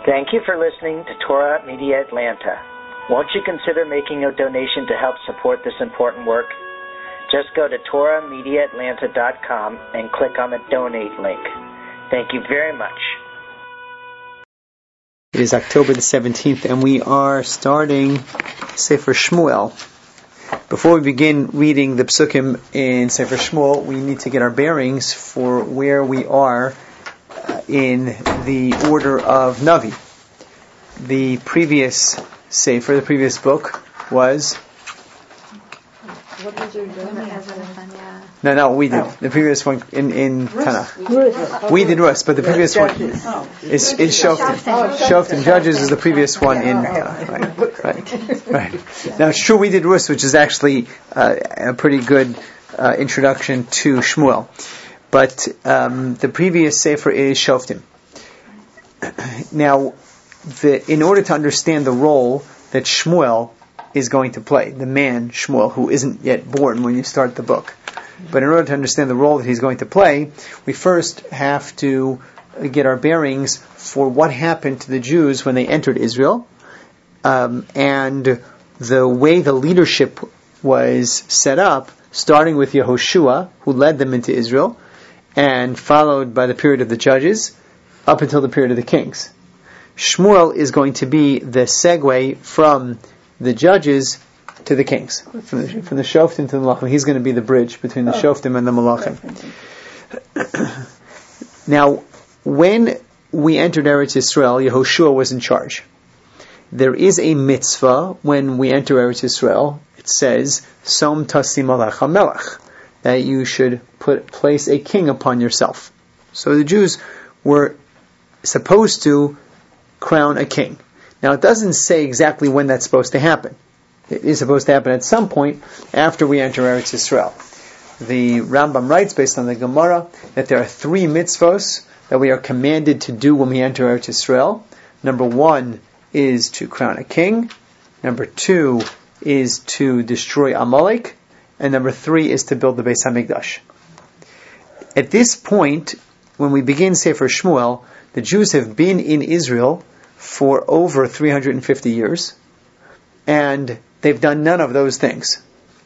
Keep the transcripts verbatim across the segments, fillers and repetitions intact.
Thank you for listening to Torah Media Atlanta. Won't you consider making a donation to help support this important work? Just go to torah media atlanta dot com and click on the donate link. Thank you very much. It is October the seventeenth, and we are starting Sefer Shmuel. Before we begin reading the Psukim in Sefer Shmuel, we need to get our bearings for where we are in the order of Navi. The previous Sefer, the previous book, was... What was your doing? No, no, we did. The previous one in, in Tanakh. We did Rus, but the previous one is, is Shoftim. Shoftim, Judges, is the previous one in Tanakh. Right, right, right. Now, it's true we did Rus, which is actually uh, a pretty good uh, introduction to Shmuel. But um, the previous Sefer is Shoftim. Now, the, in order to understand the role that Shmuel is going to play, the man Shmuel, who isn't yet born when you start the book, but in order to understand the role that he's going to play, we first have to get our bearings for what happened to the Jews when they entered Israel, um, and the way the leadership was set up, starting with Yehoshua, who led them into Israel, and followed by the period of the Judges, up until the period of the Kings. Shmuel is going to be the segue from the Judges to the Kings, from the, from the Shoftim to the Malachim. He's going to be the bridge between the Shoftim and the Malachim. Now, when we entered Eretz Yisrael, Yehoshua was in charge. There is a mitzvah when we enter Eretz Yisrael. It says, "Som tasim alecha melech," that you should put place a king upon yourself. So the Jews were supposed to crown a king. Now, it doesn't say exactly when that's supposed to happen. It is supposed to happen at some point after we enter Eretz Yisrael. The Rambam writes, based on the Gemara, that there are three mitzvos that we are commanded to do when we enter Eretz Yisrael. Number one is to crown a king. Number two is to destroy Amalek. And number three is to build the Beis HaMikdash. At this point, when we begin Sefer Shmuel, the Jews have been in Israel for over three hundred fifty years, and they've done none of those things.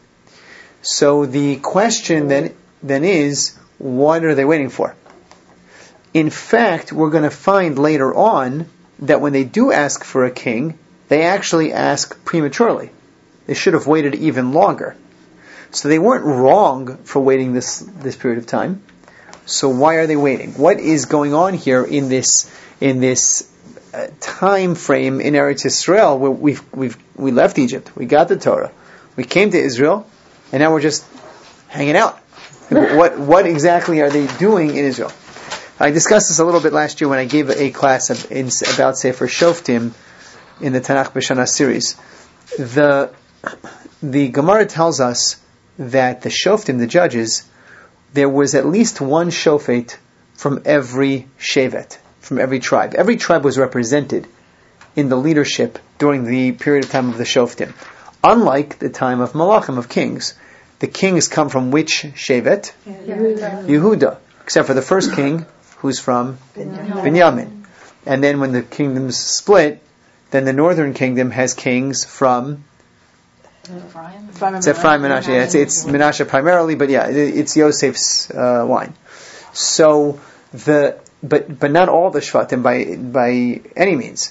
So the question then, then is, what are they waiting for? In fact, we're going to find later on that when they do ask for a king, they actually ask prematurely. They should have waited even longer. So they weren't wrong for waiting this, this period of time. So why are they waiting? What is going on here in this in this uh, time frame in Eretz Yisrael where we've we've we left Egypt, we got the Torah, we came to Israel, and now we're just hanging out? what what exactly are they doing in Israel? I discussed this a little bit last year when I gave a class of, in, about Sefer Shoftim in the Tanakh B'Shana series. The the Gemara tells us that the Shoftim, the judges, there was at least one Shofet from every Shevet, from every tribe. Every tribe was represented in the leadership during the period of time of the Shoftim. Unlike the time of Malachim, of kings. The kings come from which Shevet? Yehuda. Yehuda. Except for the first king, who's from Binyamin. Binyamin. And then when the kingdoms split, then the northern kingdom has kings from... Ephraim. It's Ephraim Menashe. Yeah, it's, it's Menashe primarily, but yeah, it's Yosef's uh, line. So the but but not all the Shvatim by by any means.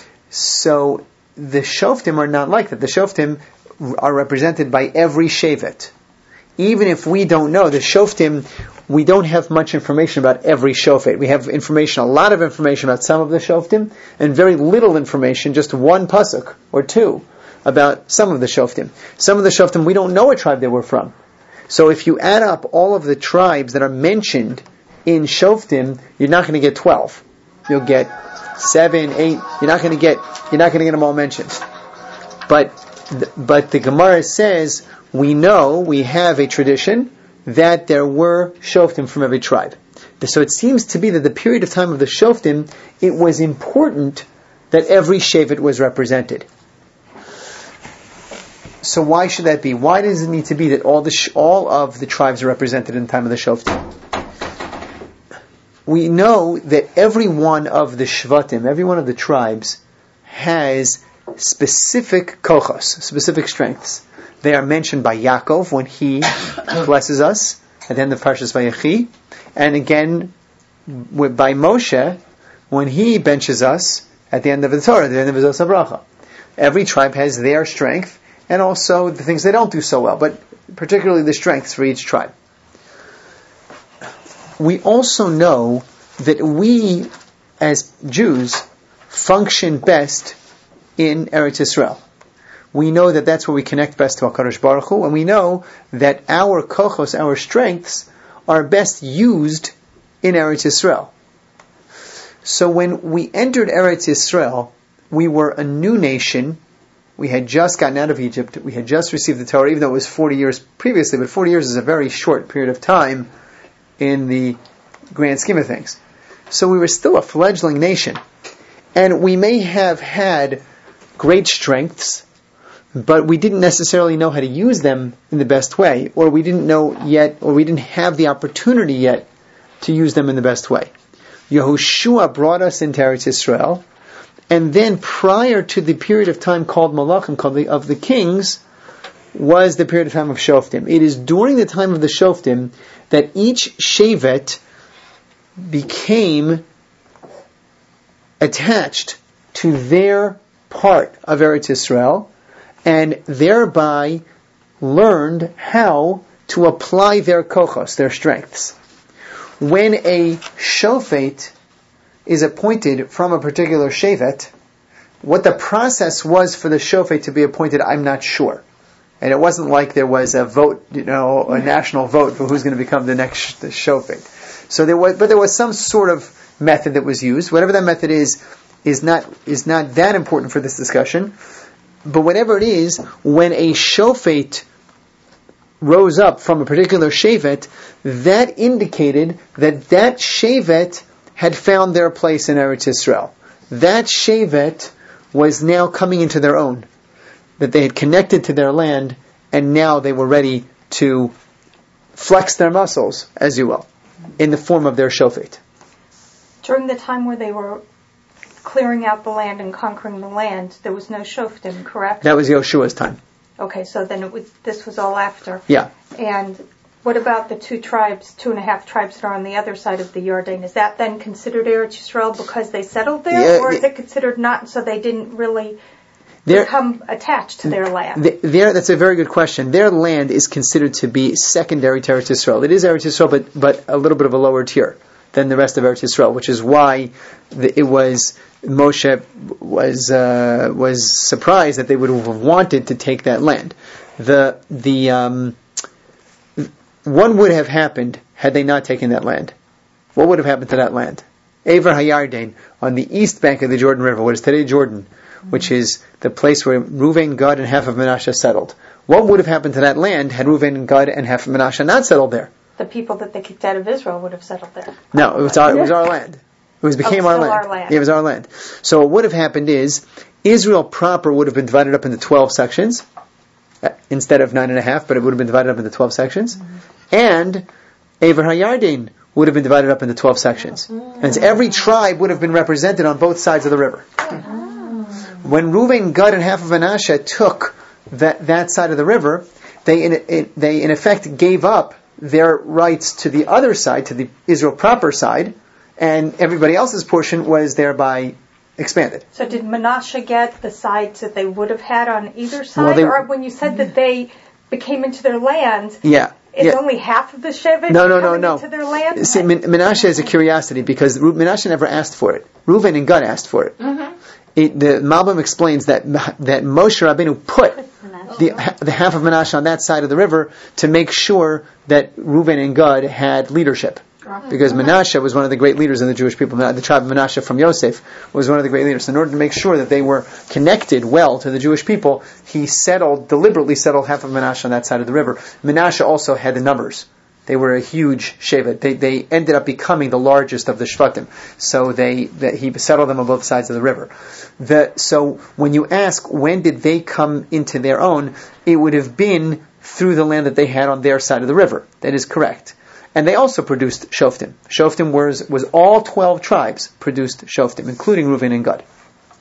So the Shoftim are not like that. The Shoftim are represented by every Shevet. Even if we don't know the Shoftim, we don't have much information about every Shofet. We have information, a lot of information about some of the Shoftim, and very little information, just one pasuk or two, about some of the Shoftim. Some of the Shoftim, we don't know what tribe they were from. So if you add up all of the tribes that are mentioned in Shoftim, you're not going to get twelve. You'll get seven, eight. You're not going to get. You're not going to get them all mentioned. But but the Gemara says we know we have a tradition that there were Shoftim from every tribe. So it seems to be that the period of time of the Shoftim, it was important that every Shevet was represented. So why should that be? Why does it need to be that all the sh- all of the tribes are represented in the time of the Shoftim? we know that every one of the Shvatim, every one of the tribes, has specific kochos, specific strengths. They are mentioned by Yaakov when he blesses us at the end of Parshas Vayechi, and again by Moshe when he benches us at the end of the Torah, at the end of Zos HaBracha. Every tribe has their strength, and also the things they don't do so well, but particularly the strengths for each tribe. We also know that we, as Jews, function best in Eretz Yisrael. We know that that's where we connect best to HaKadosh Baruch Hu, and we know that our kochos, our strengths, are best used in Eretz Yisrael. So when we entered Eretz Yisrael, we were a new nation. We had just gotten out of Egypt. We had just received the Torah, even though it was forty years previously, but forty years is a very short period of time in the grand scheme of things. So we were still a fledgling nation. And we may have had great strengths, but we didn't necessarily know how to use them in the best way, or we didn't know yet, or we didn't have the opportunity yet to use them in the best way. Yehoshua brought us into Eretz Yisrael, and then prior to the period of time called Malachim, called the, of the kings, was the period of time of Shoftim. It is during the time of the Shoftim that each Shevet became attached to their part of Eretz Yisrael, and thereby learned how to apply their kochos, their strengths. When a shofet is appointed from a particular shevet, what the process was for the shofet to be appointed, I'm not sure. And it wasn't like there was a vote, you know, a national vote for who's going to become the next the shofet. So there was, but there was some sort of method that was used. Whatever that method is, is not is not that important for this discussion. But whatever it is, when a shofet rose up from a particular shevet, that indicated that that shevet had found their place in Eretz Yisrael. That shevet was now coming into their own. That they had connected to their land, and now they were ready to flex their muscles, as you will, in the form of their shofet. During the time where they were clearing out the land and conquering the land, there was no shoftim, correct? That was Yoshua's time. Okay, so then it was, this was all after. Yeah. And what about the two tribes, two and a half tribes that are on the other side of the Jordan? Is that then considered Eretz Yisrael because they settled there? Yeah, or is it considered not, so they didn't really Their, become attached to their land? Their, that's a very good question. Their land is considered to be secondary to Eretz Yisrael. It is Eretz Yisrael, but, but a little bit of a lower tier than the rest of Eretz Yisrael, which is why the, it was Moshe was uh, was surprised that they would have wanted to take that land. The the um, what would have happened had they not taken that land? What would have happened to that land? Ever Hayarden, on the east bank of the Jordan River, what is today Jordan, which is the place where Reuven, Gad, and half of Menashe settled. What would have happened to that land had Reuven, Gad, and half of Menashe not settled there? The people that they kicked out of Israel would have settled there. No, it was our, it was our land. It was became oh, our, land. our land. It was our land. So what would have happened is Israel proper would have been divided up into twelve sections uh, instead of nine and a half, but it would have been divided up into twelve sections. Mm-hmm. And Ever Hayarden would have been divided up into twelve sections. Mm-hmm. And so every tribe would have been represented on both sides of the river. Mm-hmm. When Reuven, Gad, and half of Menashe took that that side of the river, they in it, they in effect gave up their rights to the other side, to the Israel proper side, and everybody else's portion was thereby expanded. So did Menashe get the sides that they would have had on either side? Well, they, or when you said that they became into their land, yeah, it's yeah. only half of the Shevet no, no, coming no, no. into their land? See, Menashe is a curiosity because Menashe never asked for it. Reuven and Gad asked for it. Mm-hmm. It, the Malbim explains that that Moshe Rabbeinu put the, the half of Menashe on that side of the river to make sure that Reuven and Gad had leadership. Because Menashe was one of the great leaders in the Jewish people. The tribe of Menashe from Yosef was one of the great leaders. In order to make sure that they were connected well to the Jewish people, he settled, deliberately settled half of Menashe on that side of the river. Menashe also had the numbers. They were a huge shevet. They they ended up becoming the largest of the Shvatim. So they that he settled them on both sides of the river. The, so when you ask when did they come into their own, it would have been through the land that they had on their side of the river. That is correct. And they also produced Shoftim. Shoftim was, was all twelve tribes produced Shoftim, including Reuven and Gad.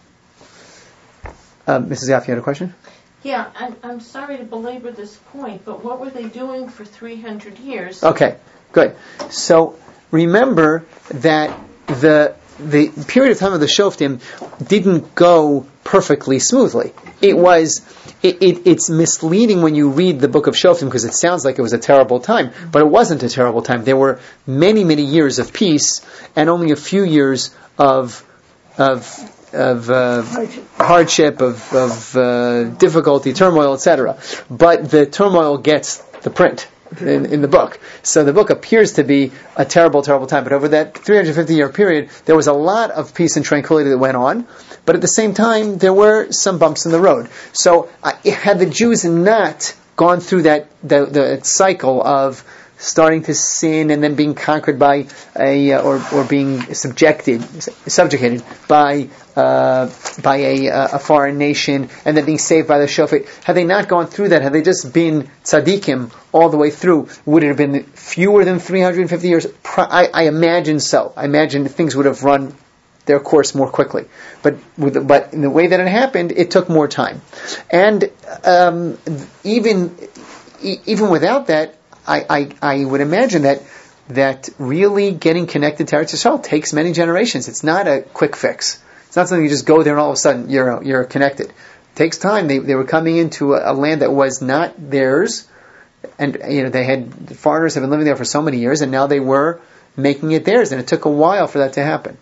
Um, Missus Yaf, you had a question? Yeah, I'm, I'm sorry to belabor this point, but what were they doing for three hundred years? Okay, good. So remember that the the period of time of the Shoftim didn't go perfectly smoothly. It was, it, it, it's misleading when you read the book of Shoftim because it sounds like it was a terrible time, but it wasn't a terrible time. There were many, many years of peace and only a few years of of of uh, hardship, of, of uh, difficulty, turmoil, et cetera. But the turmoil gets the print in, in the book. So the book appears to be a terrible, terrible time. But over that three hundred fifty year period, there was a lot of peace and tranquility that went on. But at the same time, there were some bumps in the road. So uh, had the Jews not gone through that the, the cycle of starting to sin and then being conquered by a uh, or or being subjected subjugated by uh, by a a foreign nation and then being saved by the Shofet, had they not gone through that, had they just been tzaddikim all the way through, would it have been fewer than three hundred fifty years? I, I imagine so. I imagine things would have run their course more quickly. But with the, but in the way that it happened, it took more time. And um, even e- even without that, I, I, I would imagine that that really getting connected to Eretz Yisrael takes many generations. It's not a quick fix. It's not something you just go there and all of a sudden you're you're connected. It takes time. They they were coming into a, a land that was not theirs, and you know they had foreigners have been living there for so many years, and now they were making it theirs, and it took a while for that to happen.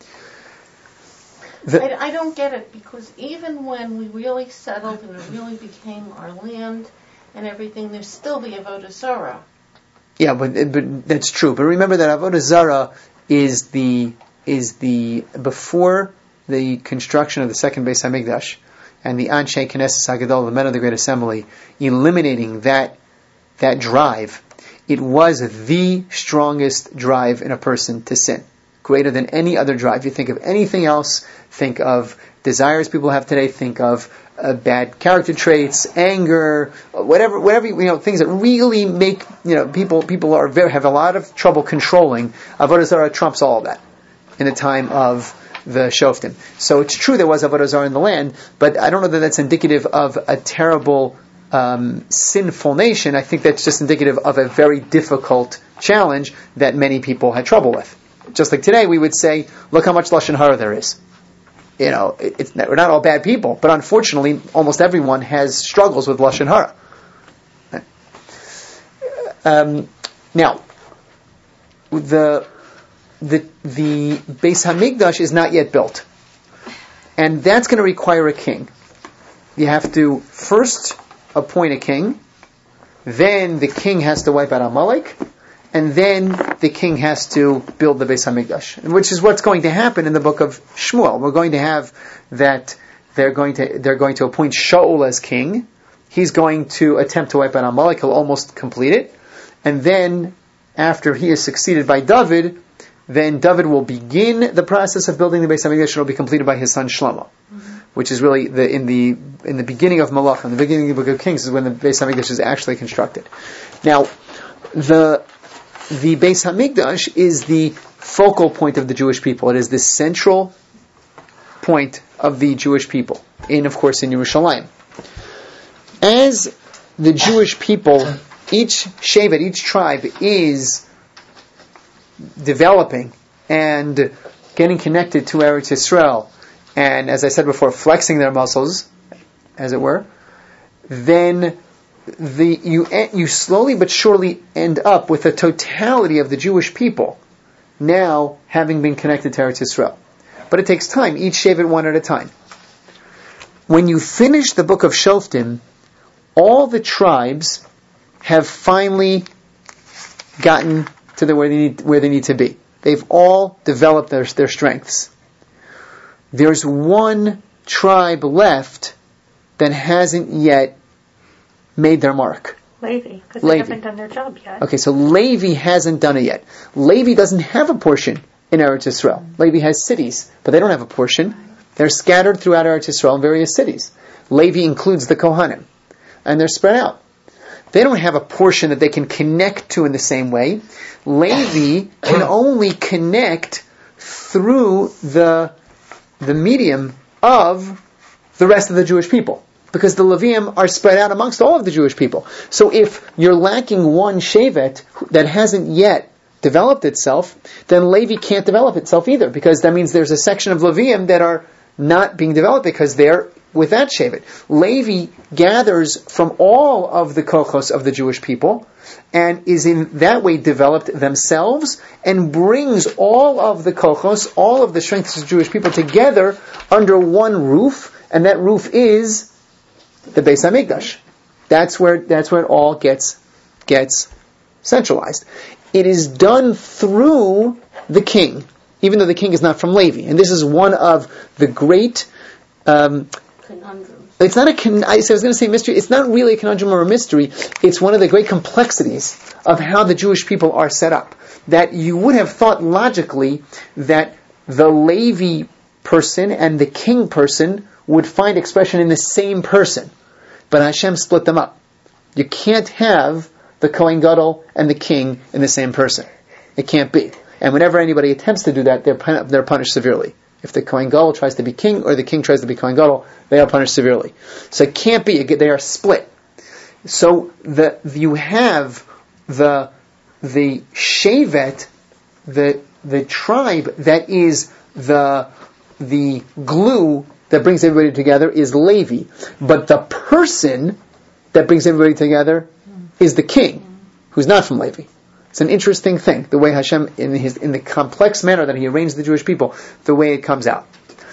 The, I, I don't get it, because even when we really settled and it really became our land and everything, there's still the Avodah Zarah. Yeah, but but that's true. But remember that Avodah Zarah is the is the before the construction of the second Beis Hamikdash and the Anshe Knesset Hagadol, the men of the Great Assembly, eliminating that that drive. It was the strongest drive in a person to sin, greater than any other drive. You think of anything else, think of desires people have today, think of uh, bad character traits, anger, whatever, whatever you know, things that really make you know people people are very, have a lot of trouble controlling. Avodah Zarah trumps all of that in the time of the Shoftim. So it's true there was Avodah Zarah in the land, but I don't know that that's indicative of a terrible um, sinful nation. I think that's just indicative of a very difficult challenge that many people had trouble with. Just like today, we would say, look how much Lashon Hara there is. You know, it, it's, we're not all bad people, but unfortunately, almost everyone has struggles with Lashon Hara. Um, now, the the the Beis Hamikdash is not yet built, and that's going to require a king. You have to first appoint a king, then the king has to wipe out Amalek, and then the king has to build the Beis Hamikdash, which is what's going to happen in the book of Shmuel. We're going to have that they're going to they're going to appoint Shaul as king. He's going to attempt to wipe out Amalek. He'll almost complete it, and then after he is succeeded by David, then David will begin the process of building the Beis Hamikdash, and it will be completed by his son Shlomo, mm-hmm. which is really the in the in the beginning of Malach, in the beginning of the book of Kings, is when the Beis Hamikdash is actually constructed. Now, the The Beis Hamikdash is the focal point of the Jewish people. It is the central point of the Jewish people, in, of course, in Yerushalayim. As the Jewish people, each shevet, each tribe is developing and getting connected to Eretz Yisrael, and, as I said before, flexing their muscles, as it were, then The, you you slowly but surely end up with a totality of the Jewish people now having been connected to Eretz Yisrael. But it takes time, each shevet one at a time. When you finish the book of Shoftim, all the tribes have finally gotten to the where they need where they need to be. They've all developed their their strengths. There's one tribe left that hasn't yet made their mark. Levi, because they haven't done their job yet. Okay, so Levi hasn't done it yet. Levi doesn't have a portion in Eretz Yisrael. Levi has cities, but they don't have a portion. They're scattered throughout Eretz Yisrael in various cities. Levi includes the Kohanim, and they're spread out. They don't have a portion that they can connect to in the same way. Levi can only connect through the the medium of the rest of the Jewish people, because the Levium are spread out amongst all of the Jewish people. So if you're lacking one Shevet that hasn't yet developed itself, then Levi can't develop itself either, because that means there's a section of Levium that are not being developed because they're with that Shevet. Levi gathers from all of the kochos of the Jewish people and is in that way developed themselves and brings all of the kochos, all of the strengths of the Jewish people together under one roof, and that roof is the Beis HaMikdash. That's where that's where it all gets gets centralized. It is done through the king, even though the king is not from Levi. And this is one of the great um, conundrums. It's not a con- I was going to say mystery. It's not really a conundrum or a mystery. It's one of the great complexities of how the Jewish people are set up. That you would have thought logically that the Levi person and the king person would find expression in the same person, but Hashem split them up. You can't have the Kohen Gadol and the king in the same person. It can't be. And whenever anybody attempts to do that, they're pun- they're punished severely. If the Kohen Gadol tries to be king or the king tries to be Kohen Gadol, they are punished severely. So it can't be. They are split. So the you have the the Shevet, the the tribe that is the the glue that brings everybody together is Levi, but the person that brings everybody together is the king, who's not from Levi. It's an interesting thing, the way Hashem, in his in the complex manner that He arranged the Jewish people, the way it comes out.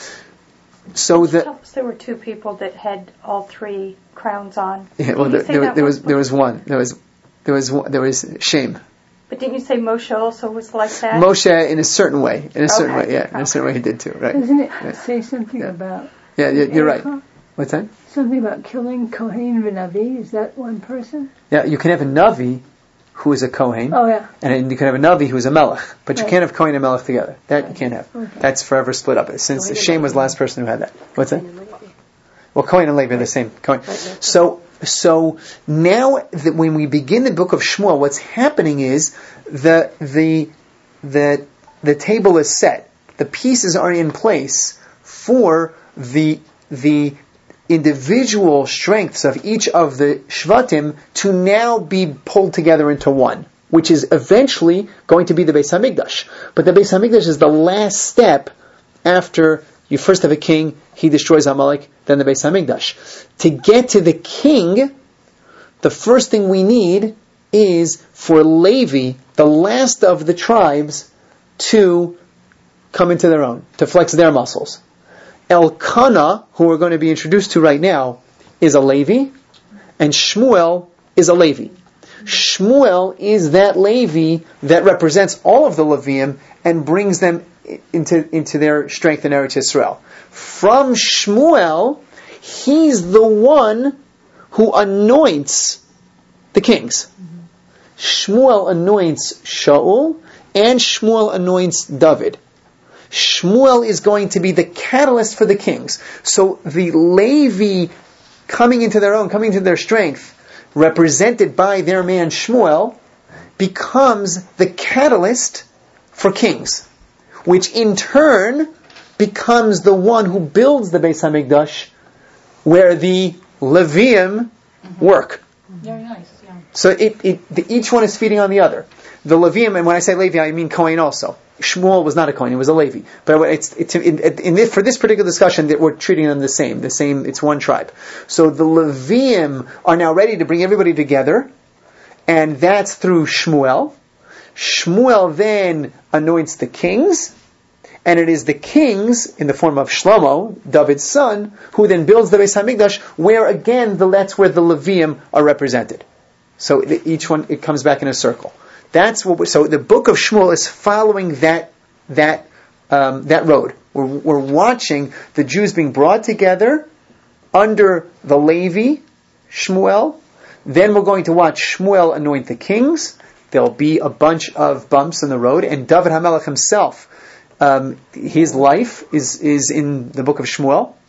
So the there were two people that had all three crowns on. Yeah, well, there, there, there was there was one. There was there was one, there was Shem. But didn't you say Moshe also was like that? Moshe, in a certain way, in a certain Okay. way, yeah, in Okay. a certain way he did too, right? Doesn't it Yeah. say something Yeah. about... Yeah, yeah, you're right. Erica? What's that? Something about killing Kohen V'Navi? Is that one person? Yeah, you can have a Navi who is a Kohen, Oh, yeah. and you can have a Navi who is a Melech, but you Right. can't have Kohen and Melech together. That you can't have. Okay. That's forever split up. Since Shem was the last person who had that. What's that? Well, Kohen and Levi are the same. Kohen. So, so now that when we begin the book of Shmuel, what's happening is the the the the table is set. The pieces are in place for the the individual strengths of each of the Shvatim to now be pulled together into one, which is eventually going to be the Beis HaMikdash. But the Beis HaMikdash is the last step after you first have a king, he destroys Amalek, then the Beis HaMikdash. To get to the king, the first thing we need is for Levi, the last of the tribes, to come into their own, to flex their muscles. Elkanah, who we're going to be introduced to right now, is a Levi, and Shmuel is a Levi. Shmuel is that Levi that represents all of the Levium and brings them into, into their strength in Eretz Yisrael. From Shmuel, he's the one who anoints the kings. Shmuel anoints Shaul, and Shmuel anoints David. Shmuel is going to be the catalyst for the kings. So the Levi coming into their own, coming to their strength, represented by their man Shmuel, becomes the catalyst for kings, which in turn becomes the one who builds the Beis HaMikdash, where the Levium work. Very nice, yeah. So it, it, the, each one is feeding on the other. The Levium, and when I say Levi, I mean Kohen also. Shmuel was not a Kohen; he was a Levi. But it's, it's in, in this, for this particular discussion, that we're treating them the same. The same. It's one tribe. So the Levium are now ready to bring everybody together, and that's through Shmuel. Shmuel then anoints the kings, and it is the kings in the form of Shlomo, David's son, who then builds the Beis HaMikdash, where again the, that's where the Levium are represented. So the, each one it comes back in a circle. That's what. We're, so the book of Shmuel is following that that um, that road. We're, we're watching the Jews being brought together under the Levi, Shmuel. Then we're going to watch Shmuel anoint the kings. There'll be a bunch of bumps in the road, and David HaMelech himself, um, his life is is in the book of Shmuel,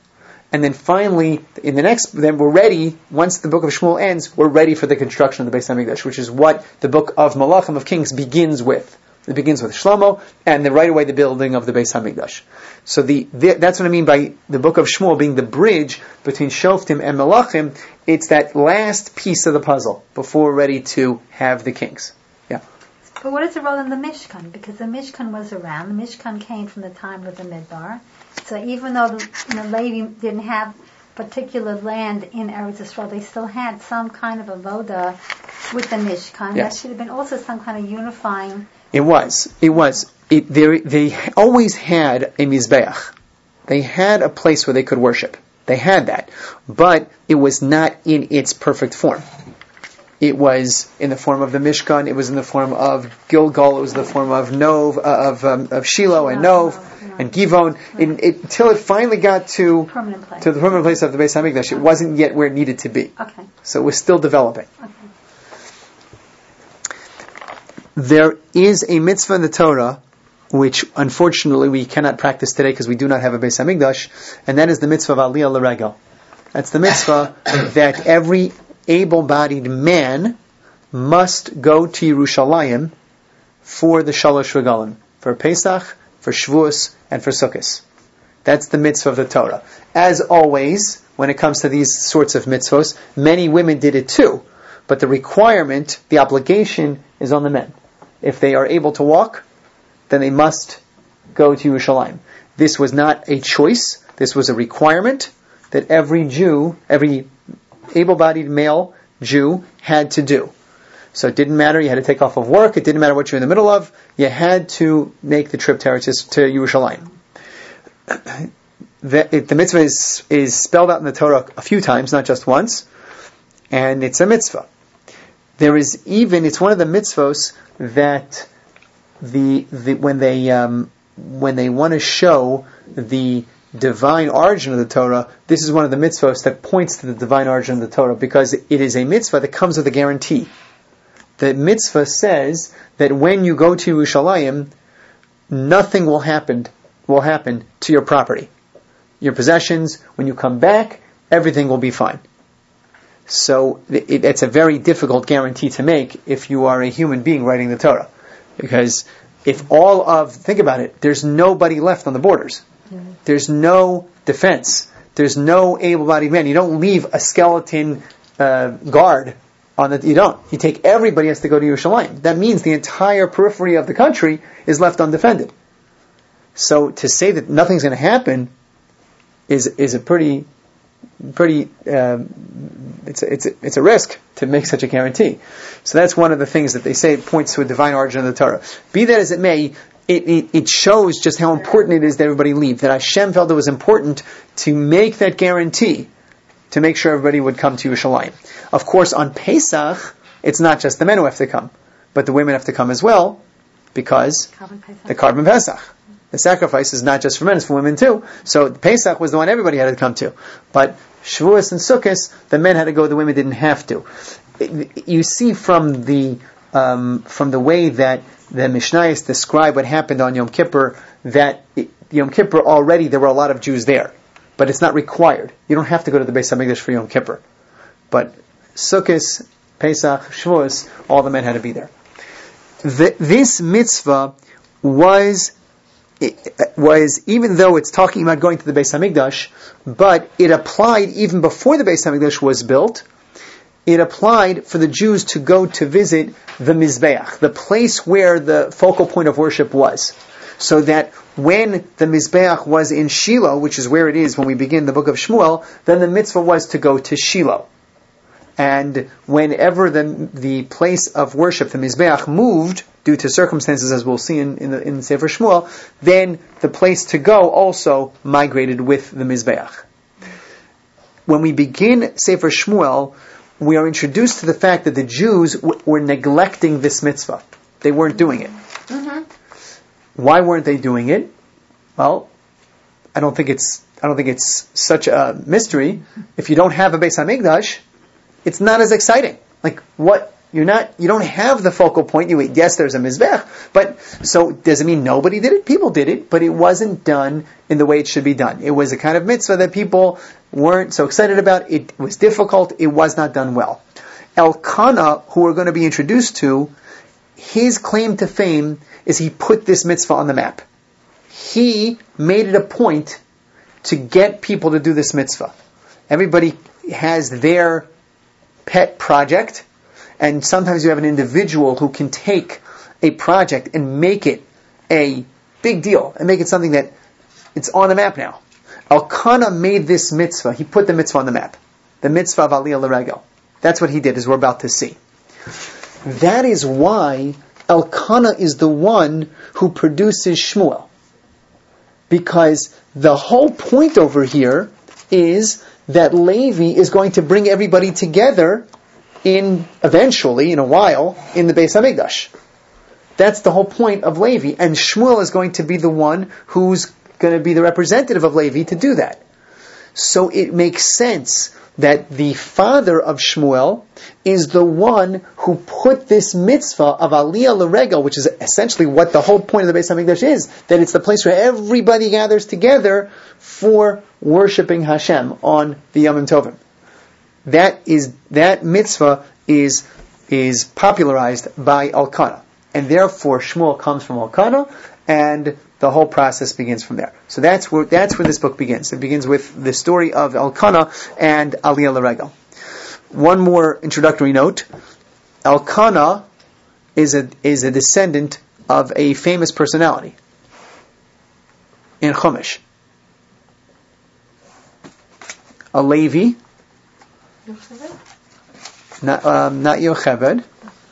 And then finally, in the next, then we're ready, once the book of Shmuel ends, we're ready for the construction of the Beis HaMikdash, which is what the book of Malachim of Kings begins with. It begins with Shlomo, and then right away the building of the Beis HaMikdash. So the, the that's what I mean by the book of Shmuel being the bridge between Shoftim and Malachim. It's that last piece of the puzzle before we're ready to have the kings. Yeah. But what is the role in the Mishkan? Because the Mishkan was around. The Mishkan came from the time of the Midbar. So even though the, the Levi didn't have particular land in Eretz Yisrael, they still had some kind of avoda with the Mishkan. Yes. That should have been also some kind of unifying. It was. It was. It, they, they always had a Mizbeach. They had a place where they could worship. They had that. But it was not in its perfect form. It was in the form of the Mishkan. It was in the form of Gilgal. It was in the form of Nov, uh, of um, of Shiloh and Nov and Givon. It, it, until it finally got to Permanent place. to the permanent place of the Beis Hamikdash, it wasn't yet where it needed to be. Okay. So it was still developing. Okay. There is a mitzvah in the Torah, which unfortunately we cannot practice today because we do not have a Beis Hamikdash, and that is the mitzvah of Aliyah L'Regel. That's the mitzvah that every able-bodied man must go to Yerushalayim for the Shalosh Regalim, for Pesach, for Shavuos, and for Sukkot. That's the mitzvah of the Torah. As always, when it comes to these sorts of mitzvahs, many women did it too, but the requirement, the obligation, is on the men. If they are able to walk, then they must go to Yerushalayim. This was not a choice, this was a requirement that every Jew, every able-bodied male Jew had to do. So it didn't matter, you had to take off of work, it didn't matter what you're in the middle of, you had to make the trip to, Eretz, to Yerushalayim. The, it, the mitzvah is, is spelled out in the Torah a few times, not just once, and it's a mitzvah. There is even, it's one of the mitzvahs that the, the when they um, when they want to show the divine origin of the Torah, this is one of the mitzvahs that points to the divine origin of the Torah, because it is a mitzvah that comes with a guarantee. The mitzvah says that when you go to Yerushalayim, nothing will happen will happen to your property, your possessions. When you come back, everything will be fine. So it, it's a very difficult guarantee to make if you are a human being writing the Torah, because if all of think about it, there's nobody left on the borders. There's no defense. There's no able-bodied man. You don't leave a skeleton uh, guard on the. You don't. You take everybody has to go to Yerushalayim. That means the entire periphery of the country is left undefended. So to say that nothing's going to happen is is a pretty pretty. Um, it's a, it's a, it's a risk to make such a guarantee. So that's one of the things that they say points to a divine origin of the Torah. Be that as it may. It, it, it shows just how important it is that everybody leave. That Hashem felt it was important to make that guarantee, to make sure everybody would come to Yerushalayim. Of course, on Pesach, it's not just the men who have to come, but the women have to come as well, because the Karban Pesach. The sacrifice is not just for men, it's for women too. So Pesach was the one everybody had to come to. But Shavuos and Sukkot, the men had to go, the women didn't have to. It, you see from the um, from the way that the Mishnayos describe what happened on Yom Kippur, that it, Yom Kippur already there were a lot of Jews there, but it's not required. You don't have to go to the Beis HaMikdash for Yom Kippur. But Sukkot, Pesach, Shavuos, all the men had to be there. The, this mitzvah was, was, even though it's talking about going to the Beis HaMikdash, but it applied even before the Beis HaMikdash was built. It applied for the Jews to go to visit the Mizbeach, the place where the focal point of worship was. So that when the Mizbeach was in Shiloh, which is where it is when we begin the book of Shmuel, then the mitzvah was to go to Shiloh. And whenever the the place of worship, the Mizbeach, moved, due to circumstances as we'll see in, in, the, in Sefer Shmuel, then the place to go also migrated with the Mizbeach. When we begin Sefer Shmuel, we are introduced to the fact that the Jews w- were neglecting this mitzvah. They weren't doing it. Mm-hmm. Why weren't they doing it? Well, I don't think it's I don't think it's such a mystery. If you don't have a Beis HaMikdash, it's not as exciting. Like what You're not, you don't have the focal point. You, yes, there's a mizbech, but, so, does it mean nobody did it? People did it, but it wasn't done in the way it should be done. It was a kind of mitzvah that people weren't so excited about. It was difficult. It was not done well. Elkanah, who we're going to be introduced to, his claim to fame is he put this mitzvah on the map. He made it a point to get people to do this mitzvah. Everybody has their pet project, and sometimes you have an individual who can take a project and make it a big deal, and make it something that it's on the map now. Elkanah made this mitzvah. He put the mitzvah on the map. The mitzvah of Aliyah L'Regel. That's what he did, as we're about to see. That is why Elkanah is the one who produces Shmuel. Because the whole point over here is that Levi is going to bring everybody together in, eventually, in a while, in the Beis HaMikdash. That's the whole point of Levi. And Shmuel is going to be the one who's going to be the representative of Levi to do that. So it makes sense that the father of Shmuel is the one who put this mitzvah of Aliyah L'Regel, which is essentially what the whole point of the Beis HaMikdash is, that it's the place where everybody gathers together for worshiping Hashem on the Yom Tovim. That is, that mitzvah is, is popularized by Elkanah. And therefore Shmuel comes from Elkanah, and the whole process begins from there. So that's where, that's where this book begins. It begins with the story of Elkanah and Aliyah L'Regel. One more introductory note. Elkanah is a, is a descendant of a famous personality in Chumash. A Levi. Not, um, not Yocheved.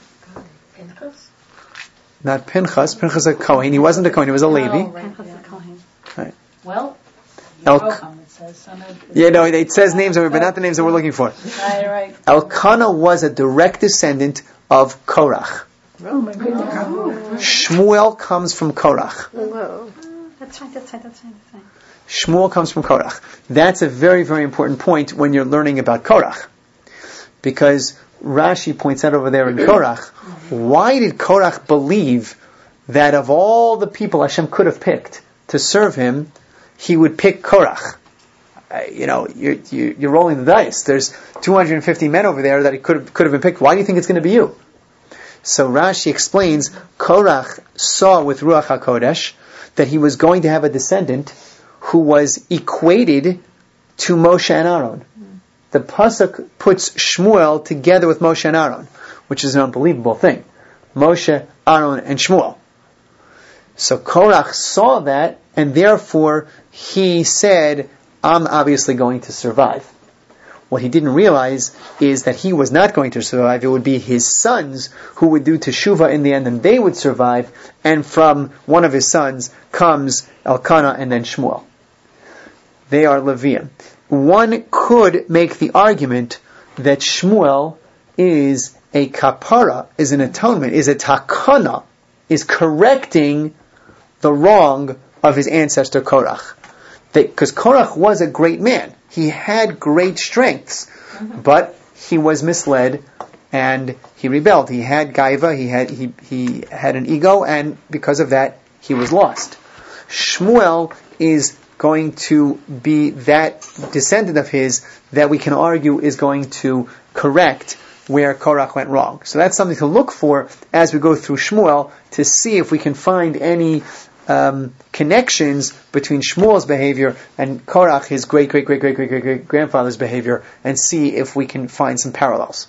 Pinchas? Not Pinchas. Pinchas a Kohen. He wasn't a Kohen. He was a Levi. Oh, right, yeah. Right. Well, El- Yeroham, it says. Son of, yeah, no, it says names over, but not the names that we're looking for. Right, right. Elkanah was a direct descendant of Korach. Oh my goodness. Shmuel comes from Korach. Whoa. That's right, that's right, that's right, that's right. Shmuel comes from Korach. That's a very, very important point when you're learning about Korach. Because Rashi points out over there in Korach, why did Korach believe that of all the people Hashem could have picked to serve him, he would pick Korach? Uh, you know, you're, you're rolling the dice. There's two hundred fifty men over there that he could have, could have been picked. Why do you think it's going to be you? So Rashi explains, Korach saw with Ruach HaKodesh that he was going to have a descendant who was equated to Moshe and Aaron. The Pasuk puts Shmuel together with Moshe and Aaron, which is an unbelievable thing. Moshe, Aaron, and Shmuel. So Korach saw that, and therefore he said, I'm obviously going to survive. What he didn't realize is that he was not going to survive. It would be his sons who would do teshuvah in the end, and they would survive. And from one of his sons comes Elkanah and then Shmuel. They are Leviim. One could make the argument that Shmuel is a kapara, is an atonement, is a takana, is correcting the wrong of his ancestor Korach. Because Korach was a great man. He had great strengths, mm-hmm. but he was misled and he rebelled. He had gaiva, he had he he had an ego, and because of that, he was lost. Shmuel is going to be that descendant of his that we can argue is going to correct where Korach went wrong. So that's something to look for as we go through Shmuel to see if we can find any um, connections between Shmuel's behavior and Korach, his great great great great great great great grandfather's behavior, and see if we can find some parallels.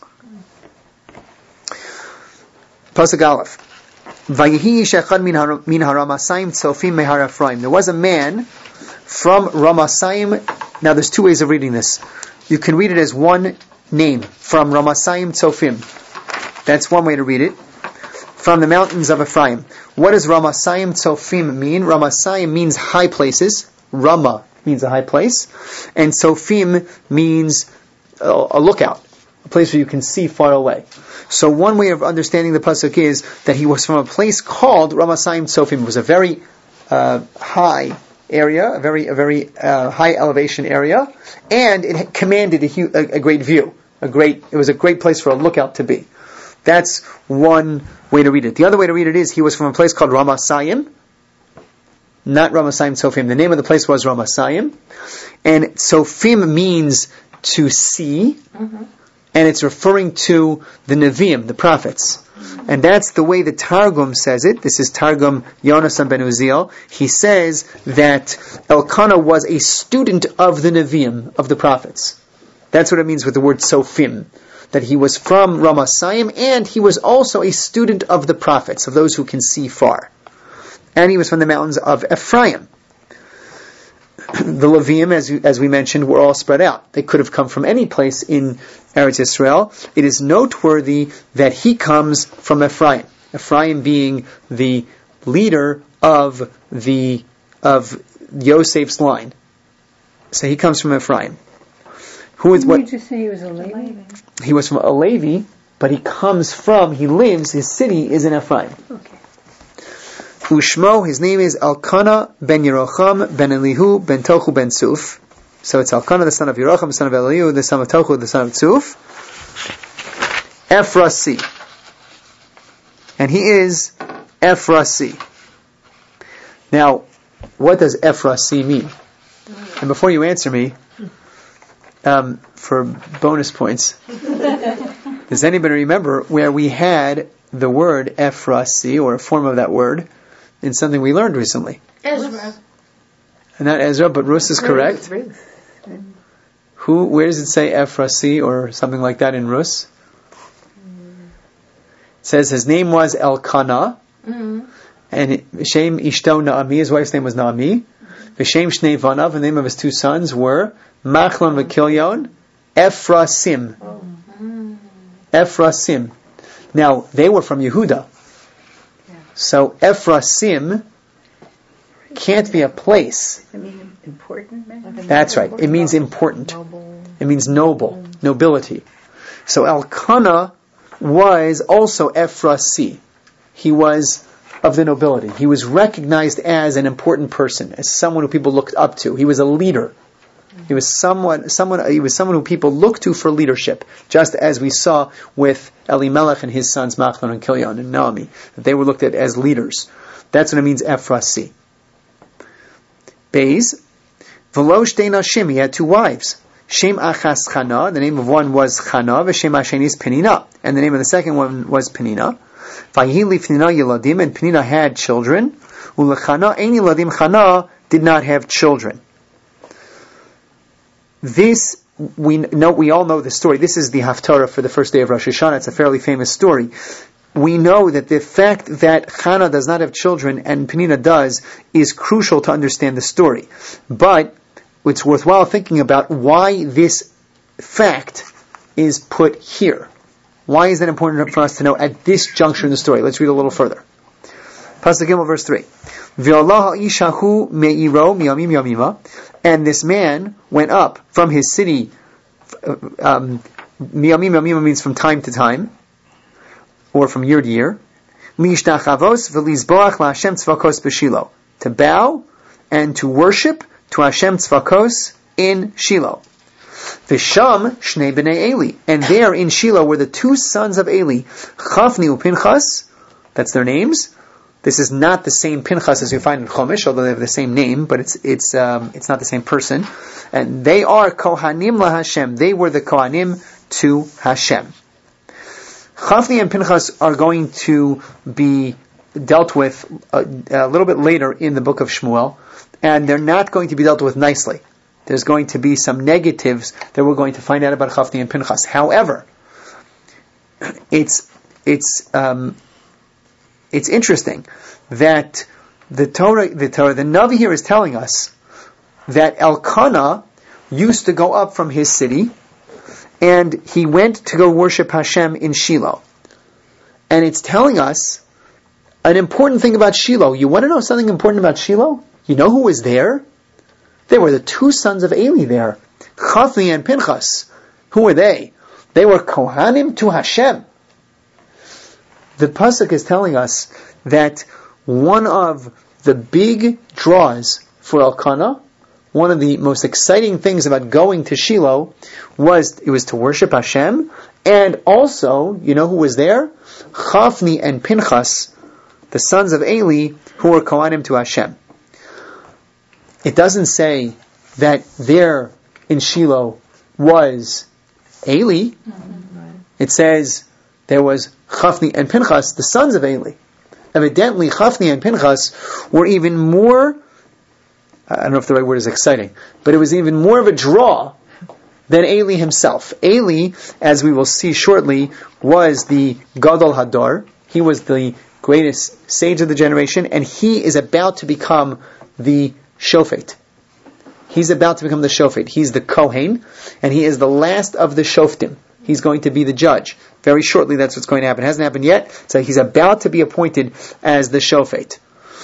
Pasuk Aleph. Vayehi shechad min haramasayim tzofim mehar Ephraim. There was a man from Ramasayim. Now there's two ways of reading this. You can read it as one name, from Ramasayim Tzofim. That's one way to read it. From the mountains of Ephraim. What does Ramasayim Tzofim mean? Ramasayim means high places. Rama means a high place. And Tzofim means a, a lookout. A place where you can see far away. So one way of understanding the pasuk is that he was from a place called Ramasayim Tzofim. It was a very uh, high area, a very a very uh, high elevation area, and it commanded a, hu- a, a great view. A great, it was a great place for a lookout to be. That's one way to read it. The other way to read it is he was from a place called Ramasayim, not Ramasayim Tzofim. The name of the place was Ramasayim, and Tzofim means to see, mm-hmm. and it's referring to the Nevi'im, the prophets. And that's the way the Targum says it. This is Targum Yonasan ben Uziel. He says that Elkanah was a student of the Nevi'im, of the prophets. That's what it means with the word Tzofim. That he was from Ramasayim, and he was also a student of the prophets, of those who can see far. And he was from the mountains of Ephraim. The Levium, as, as we mentioned, were all spread out. They could have come from any place in Eretz Yisrael. It is noteworthy that he comes from Ephraim. Ephraim being the leader of the of Yosef's line. So he comes from Ephraim. Who is Didn't what? you just say he was a Levi? He was from a Levi, but he comes from, he lives, his city is in Ephraim. Okay. Ushmo, his name is Elkanah ben Yerocham ben Elihu ben Tochu ben Tzuf. So it's Elkanah, the son of Yerocham, the son of Elihu, the son of Tochu, the son of Tzuf. Ephrasi. And he is Ephrasi. Now, what does Ephrasi mean? And before you answer me, um, for bonus points, does anybody remember where we had the word Ephrasi, or a form of that word, in something we learned recently? Ezra. And not Ezra, but Rus is correct. Ruth. Who? Where does it say Ephrasi or something like that in Rus? It says his name was Elkanah, mm-hmm. and Shem Ishto Naami, his wife's name was Naami. V'Shem Shnei Vanav, the name of his two sons were Machlon v'Kilyon, Ephrasim. Oh. Ephrasim. Now, they were from Yehuda. So Ephrasim can't be a place. I mean, important. Maybe? That's right. It means important. It means noble, nobility. So Elkanah was also Ephrasi. He was of the nobility. He was recognized as an important person, as someone who people looked up to. He was a leader. He was someone, someone. He was someone who people looked to for leadership, just as we saw with Elimelech and his sons Machlon and Kilyon and Naomi, that they were looked at as leaders. That's what it means, Ephrasi. Beis, v'lo shtei nashim. He had two wives. Shem achas Chana. The name of one was Chana. V'shem hasheni is Penina, and the name of the second one was Penina. Vayhi lifnina yeladim, and Penina had children. Ulechana ein yeladim. Chana did not have children. This, we know, we all know the story. This is the Haftarah for the first day of Rosh Hashanah. It's a fairly famous story. We know that the fact that Chana does not have children and Penina does is crucial to understand the story. But it's worthwhile thinking about why this fact is put here. Why is that important for us to know at this juncture in the story? Let's read a little further. Pasuk Gimel, verse three. V'Allah ha'ishahu me'iro miyamim yamima. And this man went up from his city. Um, miyamim yamima means from time to time, or from year to year. Li'ishtachavos v'lizboach la'Hashem tzvakos b'Shilo. To bow and to worship to Hashem tzvakos in Shiloh. V'sham shnei b'nei Eli. And there in Shiloh were the two sons of Eli, Chafni u'Pinchas. That's their names. This is not the same Pinchas as you find in Chumash, although they have the same name, but it's it's um, it's not the same person. And they are Kohanim LaHashem. They were the Kohanim to Hashem. Chafni and Pinchas are going to be dealt with a, a little bit later in the book of Shmuel, and they're not going to be dealt with nicely. There's going to be some negatives that we're going to find out about Chafni and Pinchas. However, it's it's um, it's interesting that the Torah, the Torah, the Navi here is telling us that Elkanah used to go up from his city, and he went to go worship Hashem in Shiloh. And it's telling us an important thing about Shiloh. You want to know something important about Shiloh? You know who was there? There were the two sons of Eli there, Chafni and Pinchas. Who were they? They were Kohanim to Hashem. The Pasuk is telling us that one of the big draws for Elkanah, one of the most exciting things about going to Shiloh, was it was to worship Hashem, And also, you know who was there? Chafni and Pinchas, the sons of Eli, who were Kohanim to Hashem. It doesn't say that there in Shiloh was Eli. Mm-hmm. It says there was Chafni and Pinchas, the sons of Eli. Evidently, Chafni and Pinchas were even more, I don't know if the right word is exciting, but it was even more of a draw than Eli himself. Eli, as we will see shortly, was the Gadol Hador. He was the greatest sage of the generation, and he is about to become the Shofet. He's about to become the Shofet. He's the Kohen, and he is the last of the Shoftim. He's going to be the judge. Very shortly, that's what's going to happen. It hasn't happened yet, so he's about to be appointed as the Shofet.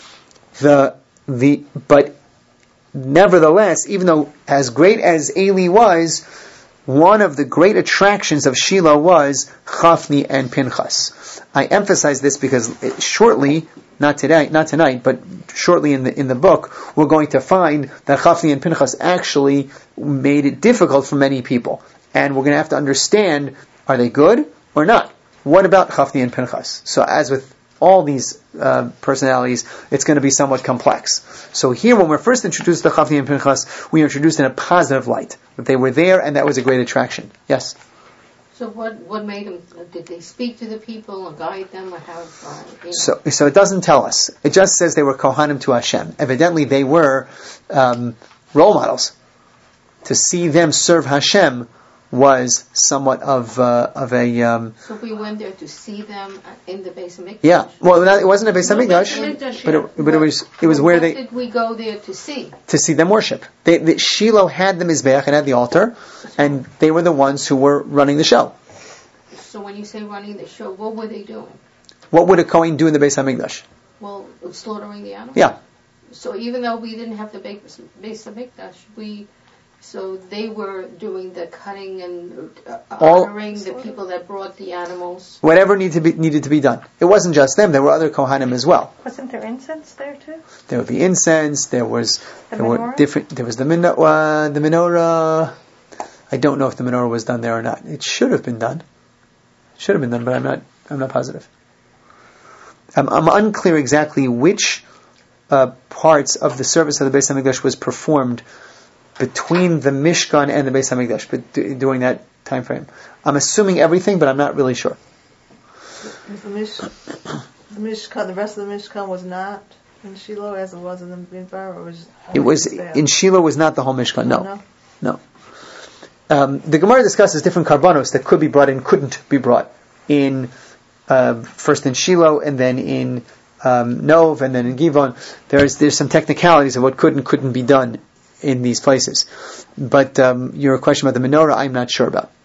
The the but nevertheless, even though as great as Eli was, one of the great attractions of Shiloh was Chafni and Pinchas. I emphasize this because it, shortly, not today, not tonight, but shortly in the in the book, we're going to find that Chafni and Pinchas actually made it difficult for many people, and we're going to have to understand: are they good or not? What about Chafni and Pinchas? So, as with all these uh, personalities, it's going to be somewhat complex. So here, when we're first introduced to Chafni and Pinchas, we are introduced in a positive light. That they were there, and that was a great attraction. Yes? So what what made them, did they speak to the people or guide them, or how? Uh, you know? So so it doesn't tell us. It just says they were Kohanim to Hashem. Evidently, they were um, role models. To see them serve Hashem was somewhat of uh, of a. Um, so we went there to see them in the Beis Hamikdash. Yeah, well, it wasn't a Beis Hamikdash, but it, but it was it was where what they. Did we go there to see? To see them worship. They, the, Shiloh had the Mizbeach and had the altar, and they were the ones who were running the show. So when you say running the show, what were they doing? What would a Kohen do in the Beis Hamikdash? Well, slaughtering the animals. Yeah. So even though we didn't have the Beis Hamikdash, we. So they were doing the cutting and uh, honoring the people that brought the animals. Whatever needed to be needed to be done. It wasn't just them; there were other Kohanim as well. Wasn't there incense there too? There would be incense. There was the there menorah? were different. There was the menorah. Uh, the menorah. I don't know if the menorah was done there or not. It should have been done. It should have been done, but I'm not. I'm not positive. I'm, I'm unclear exactly which uh, parts of the service of the Beis Hamikdash was performed between the Mishkan and the Beis Hamikdash, but d- during that time frame. I'm assuming everything, but I'm not really sure. The, Mish- the Mishkan, the rest of the Mishkan was not in Shiloh as it was in the Midbar, or was it was in Shiloh was not the whole Mishkan. No, no. no. Um, the Gemara discusses different karbanos that could be brought in, couldn't be brought in. Uh, first in Shiloh, and then in um, Nov, and then in Givon. There's there's some technicalities of what could and couldn't be done in these places. But um, your question about the menorah, I'm not sure about.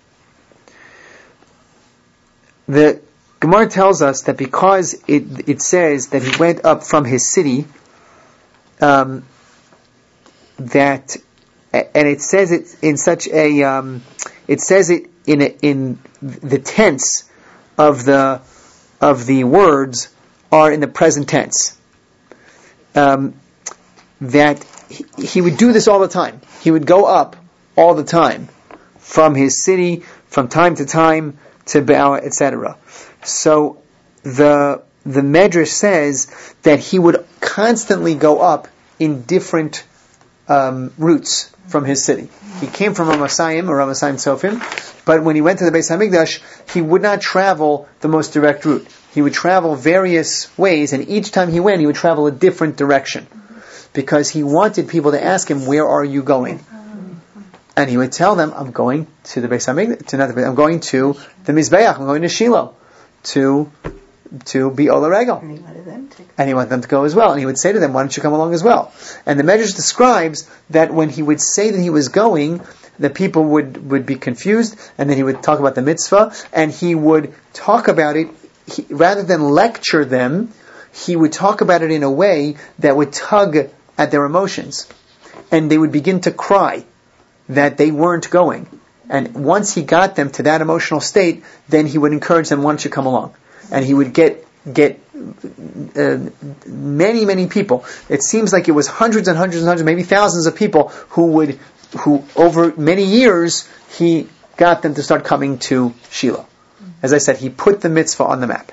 The Gemara tells us that because it it says that he went up from his city, um, that, and it says it in such a, um, it says it in a, in the tense of the of the words are in the present tense. Um, that he, he would do this all the time. He would go up all the time from his city, from time to time to Baal, et cetera. So the the Medrash says that he would constantly go up in different um, routes from his city. He came from Ramasayim or Ramasayim Tzofim, but when he went to the Beis Hamikdash, he would not travel the most direct route. He would travel various ways, and each time he went, he would travel a different direction, because he wanted people to ask him, "Where are you going?" And he would tell them, "I'm going to the Beis Hamikdash. To not the Beis, I'm going to the Mizbeach. I'm going to Shiloh to to be Ola Regel." And he wanted them to. And he wanted them to go as well. And he would say to them, "Why don't you come along as well?" And the Medrash describes that when he would say that he was going, the people would, would be confused, and then he would talk about the mitzvah, and he would talk about it, he, rather than lecture them, he would talk about it in a way that would tug at their emotions. And they would begin to cry that they weren't going. And once he got them to that emotional state, then he would encourage them, "Why don't you come along?" And he would get get uh, many, many people. It seems like it was hundreds and hundreds and hundreds, maybe thousands of people who would, who over many years, he got them to start coming to Shiloh. As I said, he put the mitzvah on the map.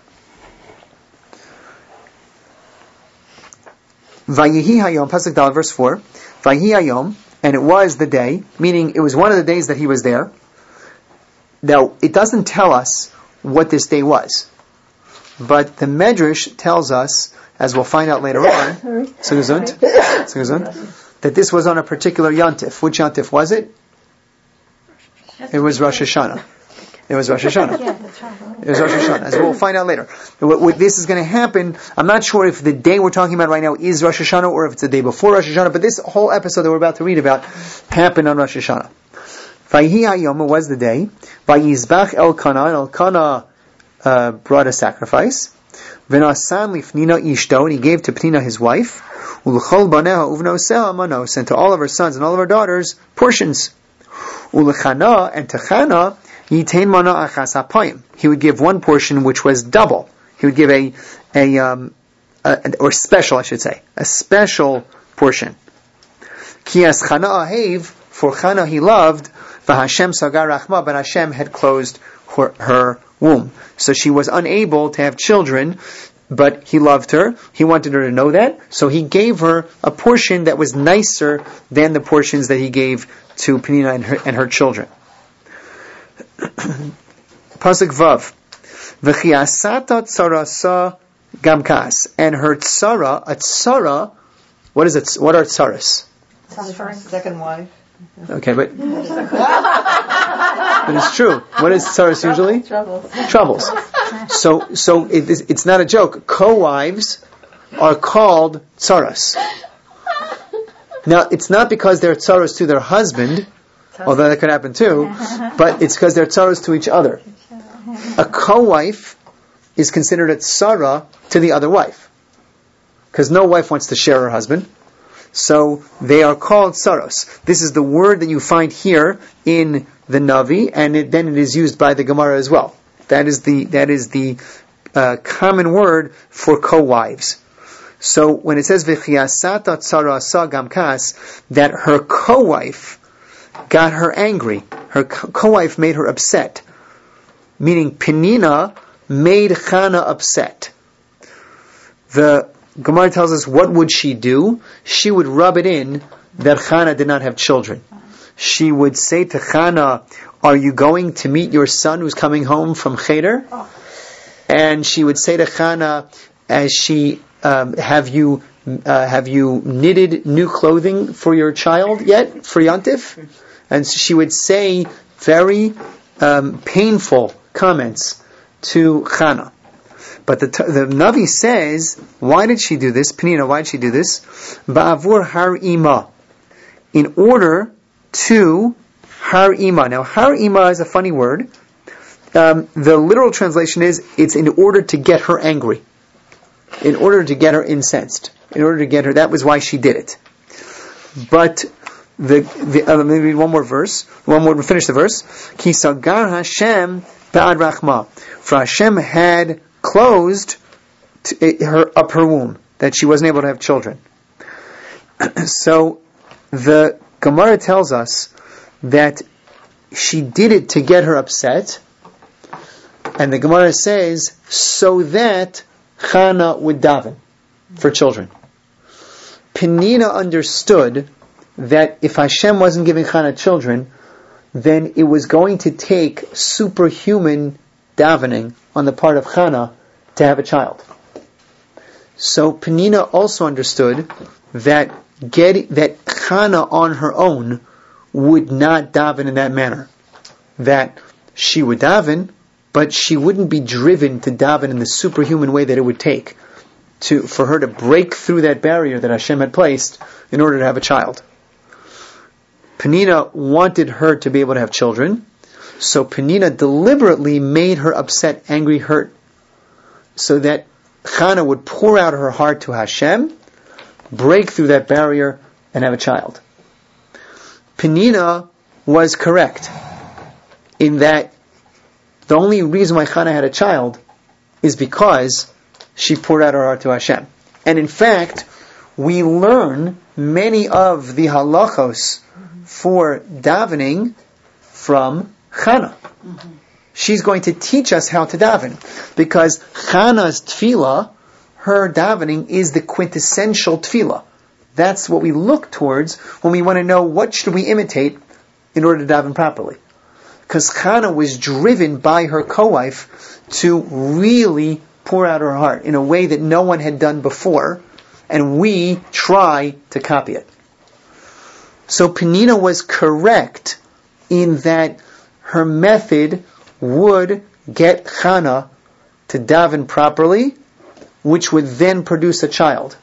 Vayihi hayom, pasuk dal, verse four. Vayihi hayom, and it was the day, meaning it was one of the days that he was there. Now, it doesn't tell us what this day was, but the Medrash tells us, as we'll find out later on, that this was on a particular Yontif. Which Yontif was it? It was Rosh Hashanah. It was Rosh Hashanah. It was Rosh Hashanah, as we'll find out later. What, what this is going to happen, I'm not sure if the day we're talking about right now is Rosh Hashanah or if it's the day before Rosh Hashanah, but this whole episode that we're about to read about happened on Rosh Hashanah. Vayhi hayom was the day. Vayizbach Elkanah, and Elkanah uh, brought a sacrifice. V'nasan lifnina ishto, and he gave to Penina his wife. U'lechol baneha uvnoseh manos, and to all of her sons and all of her daughters portions. U'lechana, and to Chana yitain mana achas hapayim. He would give one portion which was double. He would give a a um a, or special, I should say, a special portion. Ki as Chana ahev, for Chana he loved. V'Hashem sagar rachma, but Hashem had closed her, her womb. So she was unable to have children, but he loved her. He wanted her to know that. So he gave her a portion that was nicer than the portions that he gave to Penina and her, and her children. Pasuk Vav. V'chiasata tzarasa gamkas. And her tzara, a tzara, what is it? What are tzaras? Second wife. Okay, but but it's true. What is tzaras usually? Troubles. Troubles. So, so it is, it's not a joke. Co-wives are called tzaras. Now, it's not because they're tzaras to their husband, although that could happen too, but it's because they're tzaras to each other. A co-wife is considered a tzara to the other wife, because no wife wants to share her husband. So they are called tzaros. This is the word that you find here in the Navi, and it, then it is used by the Gemara as well. That is the that is the uh, common word for co-wives. So when it says v'chiasata tzarasa gamkas, that her co-wife got her angry, her co-wife made her upset, meaning Penina made Chana upset. The Gemara tells us, what would she do? She would rub it in that Chana did not have children. She would say to Chana, are you going to meet your son who's coming home from Cheder? And she would say to Chana, as she, um, have you uh, have you knitted new clothing for your child yet, for Yontif? And so she would say very um, painful comments to Chana. But the, the Navi says, why did she do this? Penina, why did she do this? Ba'avur har ima. In order to har ima. Now, har ima is a funny word. Um, the literal translation is, it's in order to get her angry. In order to get her incensed. In order to get her, that was why she did it. But, the, the uh, let me read one more verse. One more, we'll finish the verse. Ki sagar Hashem ba'ad rachma. For Hashem had closed to, uh, her up her womb, that she wasn't able to have children. So the Gemara tells us that she did it to get her upset, and the Gemara says so that Chana would daven for children. Penina understood that if Hashem wasn't giving Chana children, then it was going to take superhuman davening on the part of Chana to have a child. So Penina also understood that get, that Chana on her own would not daven in that manner. That she would daven, but she wouldn't be driven to daven in the superhuman way that it would take to for her to break through that barrier that Hashem had placed in order to have a child. Penina wanted her to be able to have children, so Penina deliberately made her upset, angry, hurt, so that Chana would pour out her heart to Hashem, break through that barrier, and have a child. Penina was correct in that the only reason why Chana had a child is because she poured out her heart to Hashem. And in fact, we learn many of the halachos for davening from Chana. Mm-hmm. She's going to teach us how to daven. Because Chana's tefillah, her davening, is the quintessential tefillah. That's what we look towards when we want to know what should we imitate in order to daven properly. Because Chana was driven by her co-wife to really pour out her heart in a way that no one had done before, and we try to copy it. So Penina was correct in that her method would get Chana to daven properly, which would then produce a child.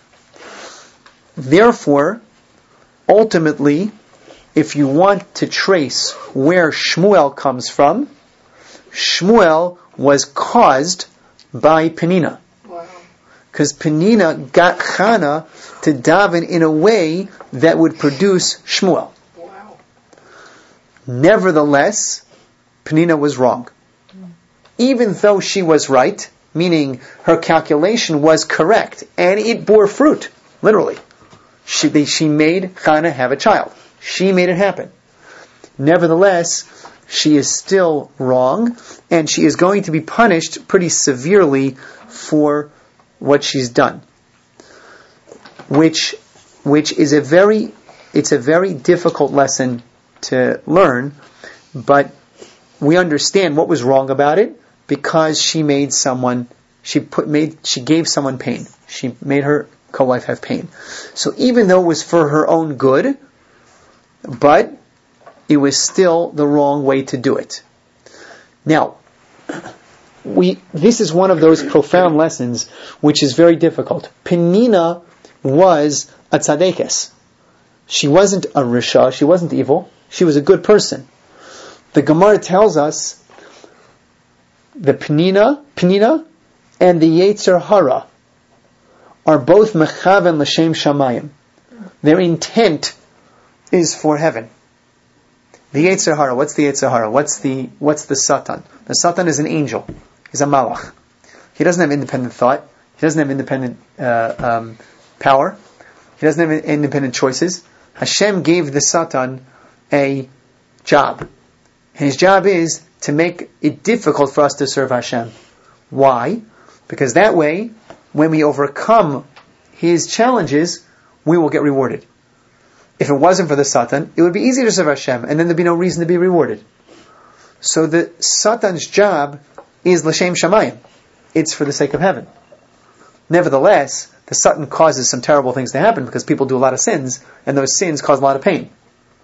Therefore, ultimately, if you want to trace where Shmuel comes from, Shmuel was caused by Penina. Wow. Because Penina got Chana to daven in a way that would produce Shmuel. Wow. Nevertheless, Penina was wrong. Even though she was right, meaning her calculation was correct, and it bore fruit, literally. She, they, she made Chana have a child. She made it happen. Nevertheless, she is still wrong, and she is going to be punished pretty severely for what she's done. Which, which is a very, it's a very difficult lesson to learn, but we understand what was wrong about it because she made someone, she put, made, she gave someone pain. She made her co-wife have pain. So even though it was for her own good, but it was still the wrong way to do it. Now, we this is one of those profound lessons which is very difficult. Penina was a tzadekes. She wasn't a risha, she wasn't evil, she was a good person. The Gemara tells us the Penina, Penina and the Yetzer Hara are both mechaven l'shem shamayim. Their intent is for heaven. The Yetzer Hara, what's the Yetzer Hara? What's the what's the Satan? The Satan is an angel. He's a malach. He doesn't have independent thought. He doesn't have independent uh, um, power. He doesn't have independent choices. Hashem gave the Satan a job. And his job is to make it difficult for us to serve Hashem. Why? Because that way, when we overcome his challenges, we will get rewarded. If it wasn't for the Satan, it would be easy to serve Hashem, and then there'd be no reason to be rewarded. So the Satan's job is l'shem shamayim. It's for the sake of heaven. Nevertheless, the Satan causes some terrible things to happen because people do a lot of sins, and those sins cause a lot of pain.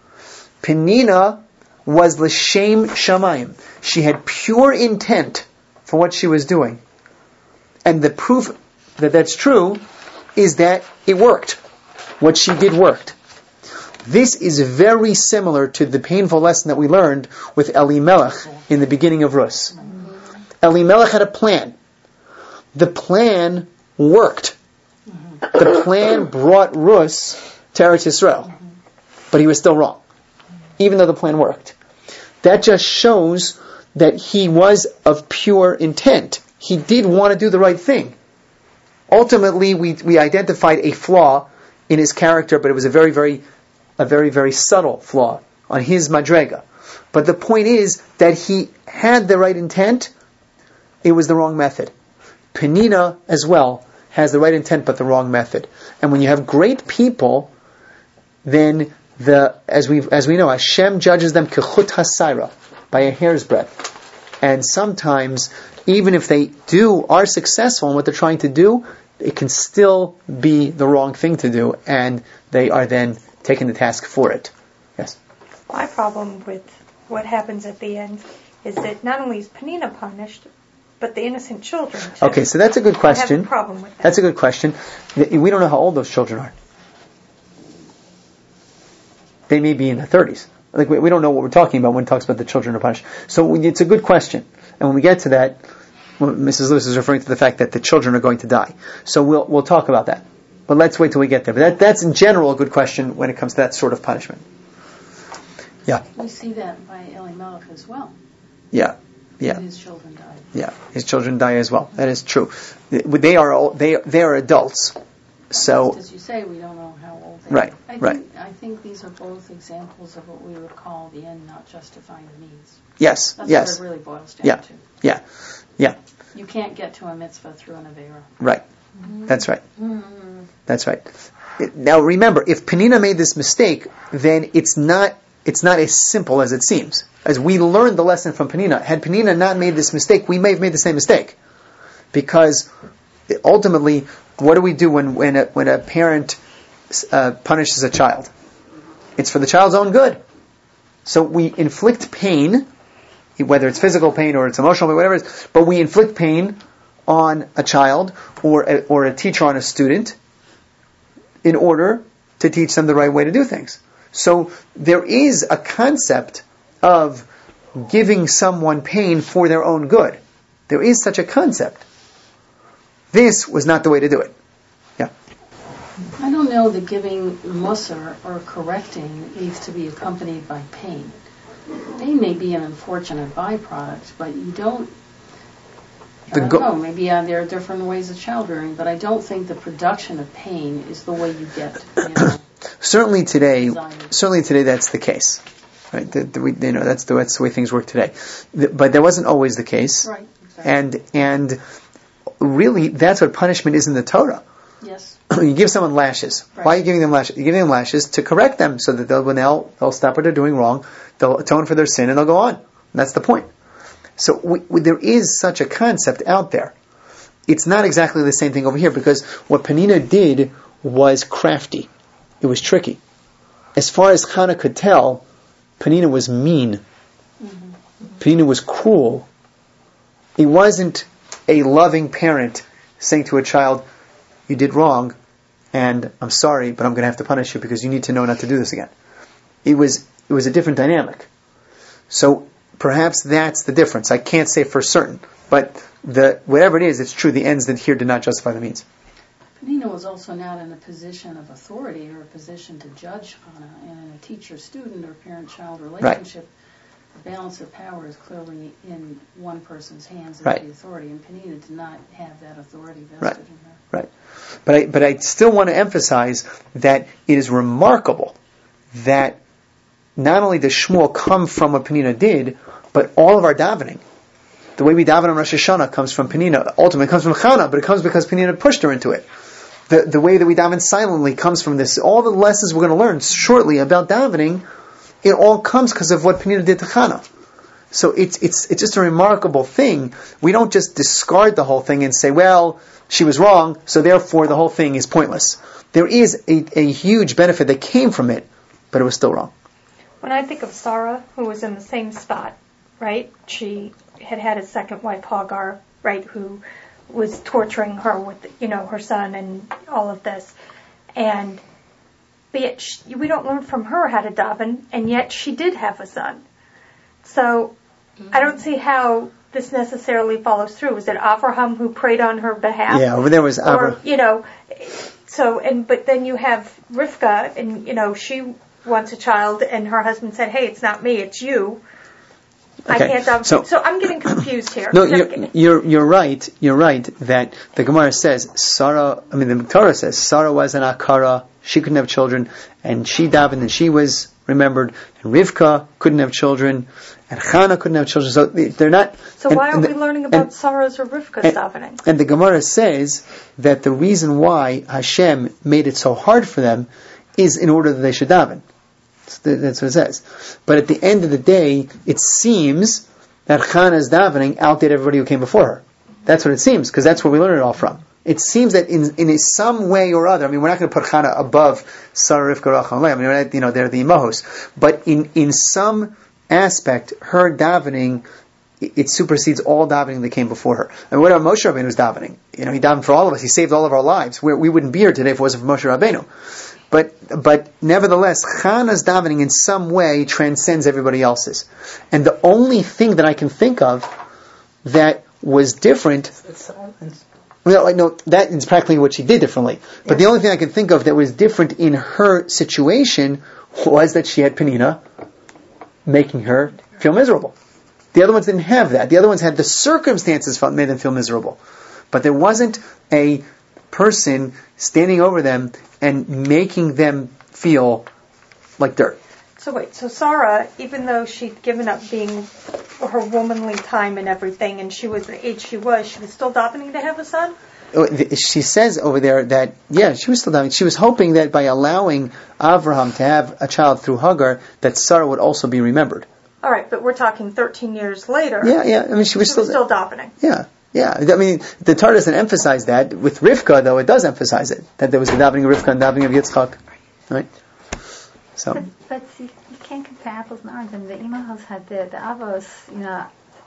Penina was l'shem shamayim. She had pure intent for what she was doing. And the proof that that's true is that it worked. What she did worked. This is very similar to the painful lesson that we learned with Elimelech in the beginning of Rus. Elimelech had a plan. The plan worked. The plan brought Rus to Eretz Yisrael. But he was still wrong. Even though the plan worked. That just shows that he was of pure intent. He did want to do the right thing. Ultimately, we, we identified a flaw in his character, but it was a very, very a very, very subtle flaw on his madrega. But the point is that he had the right intent, it was the wrong method. Penina, as well, has the right intent but the wrong method. And when you have great people, then the as we as we know, Hashem judges them kechut hasaira, by a hair's breadth. And sometimes, even if they do are successful in what they're trying to do, it can still be the wrong thing to do, and they are then taking the task for it. Yes? My problem with what happens at the end is that not only is Penina punished, but the innocent children too. Okay, so that's a good question. I have a problem with that. That's a good question. We don't know how old those children are. They may be in their thirties. Like we, we don't know what we're talking about when it talks about the children are punished. So it's a good question. And when we get to that, Missus Lewis is referring to the fact that the children are going to die. So we'll we'll talk about that. But let's wait till we get there. But that, that's in general a good question when it comes to that sort of punishment. Yeah. We see that by Elimelech as well. Yeah. Yeah. His children died. Yeah. His children die as well. That is true. They are all, they they are adults. So, as you say, we don't know how old they right, are. I right. think, I think these are both examples of what we would call the end not justifying the means. Yes, That's yes. what it really boils down Yeah, to. yeah, yeah. You can't get to a mitzvah through an avera. Right. That's right. That's right. Now remember, if Penina made this mistake, then it's not it's not as simple as it seems. As we learned the lesson from Penina, had Penina not made this mistake, we may have made the same mistake. Because ultimately, what do we do when when a, when a parent uh, punishes a child? It's for the child's own good. So we inflict pain, whether it's physical pain or it's emotional pain, whatever it is, but we inflict pain on a child or a, or a teacher on a student in order to teach them the right way to do things. So there is a concept of giving someone pain for their own good. There is such a concept. This was not the way to do it. Yeah. I don't know that giving musar or correcting needs to be accompanied by pain. Pain may be an unfortunate byproduct, but you don't I The don't go- know, maybe uh, there are different ways of child rearing, but I don't think the production of pain is the way you get, you know. Certainly today, Desire. certainly today that's the case. Right? The, the, we, you know, that's the, that's the way things work today. The, but that wasn't always the case. Right, exactly. And, and really, that's what punishment is in the Torah. Yes. You give someone lashes. Right. Why are you giving them lashes? You're giving them lashes to correct them so that they'll, when they'll, they'll stop what they're doing wrong, they'll atone for their sin and they'll go on. And that's the point. So we, we, there is such a concept out there. It's not exactly the same thing over here because what Penina did was crafty. It was tricky. As far as Chana could tell, Penina was mean. Mm-hmm. Penina was cruel. It wasn't a loving parent saying to a child, you did wrong, and I'm sorry, but I'm going to have to punish you because you need to know not to do this again. It was it was a different dynamic. So perhaps that's the difference. I can't say for certain, but the whatever it is, it's true. The ends that here did not justify the means. Penina was also not in a position of authority or a position to judge Chana. And in a teacher-student or parent-child relationship, right. The balance of power is clearly in one person's hands as right. the authority. And Penina did not have that authority vested right. in her. Right. But I, but I still want to emphasize that it is remarkable that not only does Shmuel come from what Penina did, but all of our davening, the way we daven on Rosh Hashanah comes from Penina. Ultimately, it comes from Chana, but it comes because Penina pushed her into it. The the way that we daven silently comes from this. All the lessons we're going to learn shortly about davening, it all comes because of what Penina did to Chana. So it's it's it's just a remarkable thing. We don't just discard the whole thing and say, well, she was wrong, so therefore the whole thing is pointless. There is a, a huge benefit that came from it, but it was still wrong. When I think of Sarah, who was in the same spot, right? She had had his second wife, Hagar, right, who was torturing her with, you know, her son and all of this. And but yet she, we don't learn from her how to daven, and yet she did have a son. So mm-hmm. I don't see how this necessarily follows through. Was it Avraham who prayed on her behalf? Yeah, over there was Avraham. Or, you know, so, and, but then you have Rivka, and, you know, she wants a child, and her husband said, hey, it's not me, it's you. Okay. I can't daven. So, so I'm getting confused here. No, you're, you're, you're right, you're right, that the Gemara says, Sarah, I mean, the Torah says, Sarah was an Akara, she couldn't have children, and she davened, and she was remembered, and Rivka couldn't have children, and Chana couldn't have children, so they're not... So and, why aren't and we the, learning about and, Sarah's or Rivka's and, davening? And the Gemara says that the reason why Hashem made it so hard for them is in order that they should daven. That's what it says. But at the end of the day, it seems that Chana's davening outdid everybody who came before her. That's what it seems, because that's where we learn it all from. It seems that in in a, some way or other, I mean, we're not going to put Chana above Sarah, Rivka, Rachel, and Leah. I mean, we're not, you know, they're the Imahos. But in, in some aspect, her davening, it, it supersedes all davening that came before her. I mean, what about Moshe Rabbeinu's davening? You know, he davened for all of us. He saved all of our lives. We're, we wouldn't be here today if it wasn't for Moshe Rabbeinu. But but nevertheless, Chana's davening in some way transcends everybody else's. And the only thing that I can think of that was different... It's silence. Well, no, that is practically what she did differently. But yes. The only thing I can think of that was different in her situation was that she had Penina making her feel miserable. The other ones didn't have that. The other ones had the circumstances made them feel miserable. But there wasn't a person standing over them and making them feel like dirt. So wait, so Sarah, even though she'd given up being her womanly time and everything, and she was the age she was, she was still davening to have a son? She says over there that, yeah, she was still davening. She was hoping that by allowing Avraham to have a child through Hagar, that Sarah would also be remembered. All right, but we're talking thirteen years later. Yeah, yeah. I mean, she was she still was still davening. Yeah, yeah. I mean, the Torah doesn't emphasize that. With Rivka, though, it does emphasize it, that there was the davening of Rivka and davening of Yitzchak, right? So. But, but you, you can't compare apples and oranges. I mean, the Imahos had the, the Avos, you know,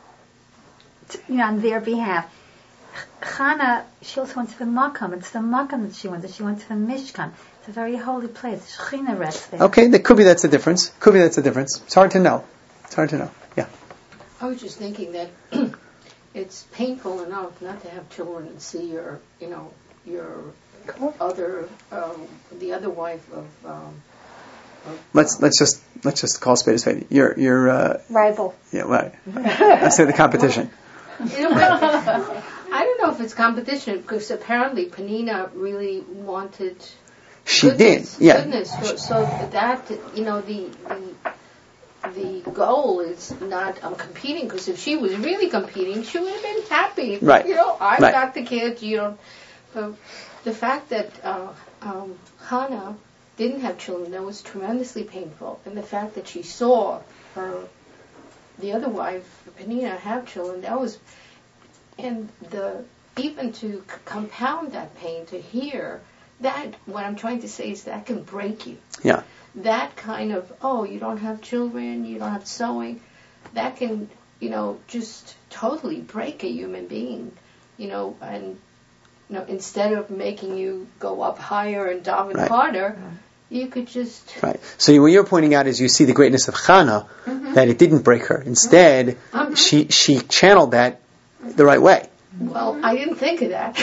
to, you know, on their behalf. Chana, she also went to the Makam. It's the Makam that she went to. She went to the Mishkan. It's a very holy place. Shechina rests there. Okay, that could be that's the difference. Could be that's the difference. It's hard to know. It's hard to know. Yeah. I was just thinking that it's painful enough not to have children and see your, you know, your other, um, the other wife of. Um, of let's let's just let's just call spade a spade. Your your uh, rival. Yeah, right. I say the competition. You know, I don't know if it's competition because apparently Penina really wanted. She goodness, did, yeah. Goodness. So, so that you know the the. The goal is not um, competing, because if she was really competing, she would have been happy. Right. You know, I right. got the kid. You know, but the fact that uh, um, Hannah didn't have children, that was tremendously painful, and the fact that she saw her, the other wife, Penina, have children, that was, and the even to c- compound that pain, to hear that. What I'm trying to say is that can break you. Yeah. That kind of, oh, you don't have children, you don't have sewing, that can, you know, just totally break a human being, you know, and, you know, instead of making you go up higher and daven right. harder, you could just... Right. So what you're pointing out is you see the greatness of Chana, mm-hmm. that it didn't break her. Instead, mm-hmm. she she channeled that the right way. Well, I didn't think of that.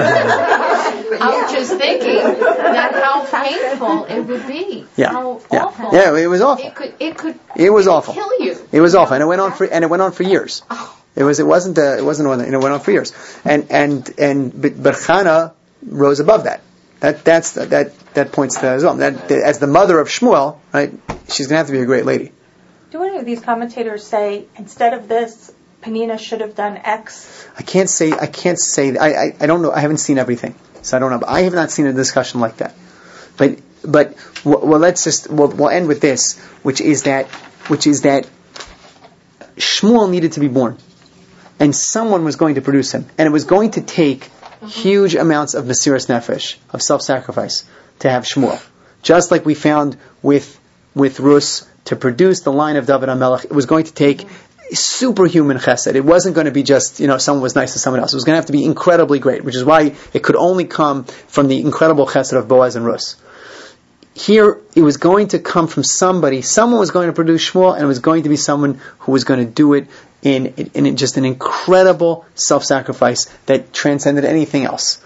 I was just thinking that how painful it would be. Yeah. How yeah. awful. Yeah, it was awful. It could. It could. It was it awful. Kill you. It was awful, and it went on for and it went on for years. Oh. It was. It wasn't. A, it wasn't one. It went on for years, and and and but, but Chana rose above that. That that's that that points to that as well. That as the mother of Shmuel, right? She's going to have to be a great lady. Do any of these commentators say instead of this, Penina should have done X? I can't say. I can't say. I, I. I don't know. I haven't seen everything, so I don't know. But I have not seen a discussion like that. But but well, well let's just we'll, we'll end with this, which is that which is that Shmuel needed to be born, and someone was going to produce him, and it was going to take mm-hmm. huge amounts of mesiras nefesh, of self-sacrifice, to have Shmuel. Just like we found with with Rus to produce the line of David HaMelech, it was going to take. Mm-hmm. Superhuman chesed. It wasn't going to be just, you know, someone was nice to someone else. It was going to have to be incredibly great, which is why it could only come from the incredible chesed of Boaz and Rus. Here, it was going to come from somebody, someone was going to produce Shmuel, and it was going to be someone who was going to do it in, in, in just an incredible self-sacrifice that transcended anything else.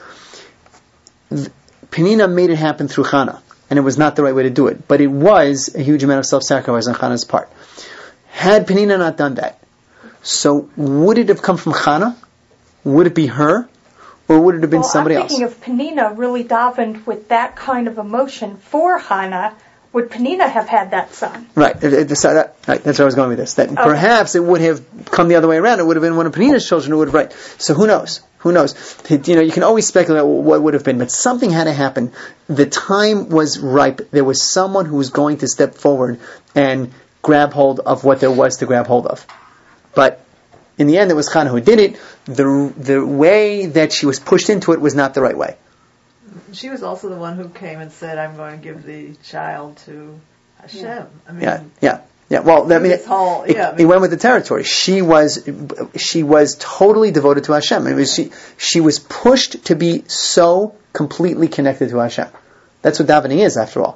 Penina made it happen through Chana, and it was not the right way to do it, but it was a huge amount of self-sacrifice on Chana's part. Had Penina not done that, so would it have come from Chana? Would it be her? Or would it have been well, somebody I'm thinking else? If Penina really davened with that kind of emotion for Hannah, would Penina have had that son? Right. It, it, so that, right. That's where I was going with this. That okay. Perhaps it would have come the other way around. It would have been one of Penina's children who would have, right. So who knows? Who knows? You know, you can always speculate what would have been, but something had to happen. The time was ripe. There was someone who was going to step forward and grab hold of what there was to grab hold of. But in the end, it was Chana who did it. The the way that she was pushed into it was not the right way. She was also the one who came and said, "I'm going to give the child to Hashem." Yeah. I mean, yeah, yeah, yeah. Well, I mean, it, whole, yeah, it, I mean, it went with the territory. She was she was totally devoted to Hashem. It was, she she was pushed to be so completely connected to Hashem. That's what davening is, after all.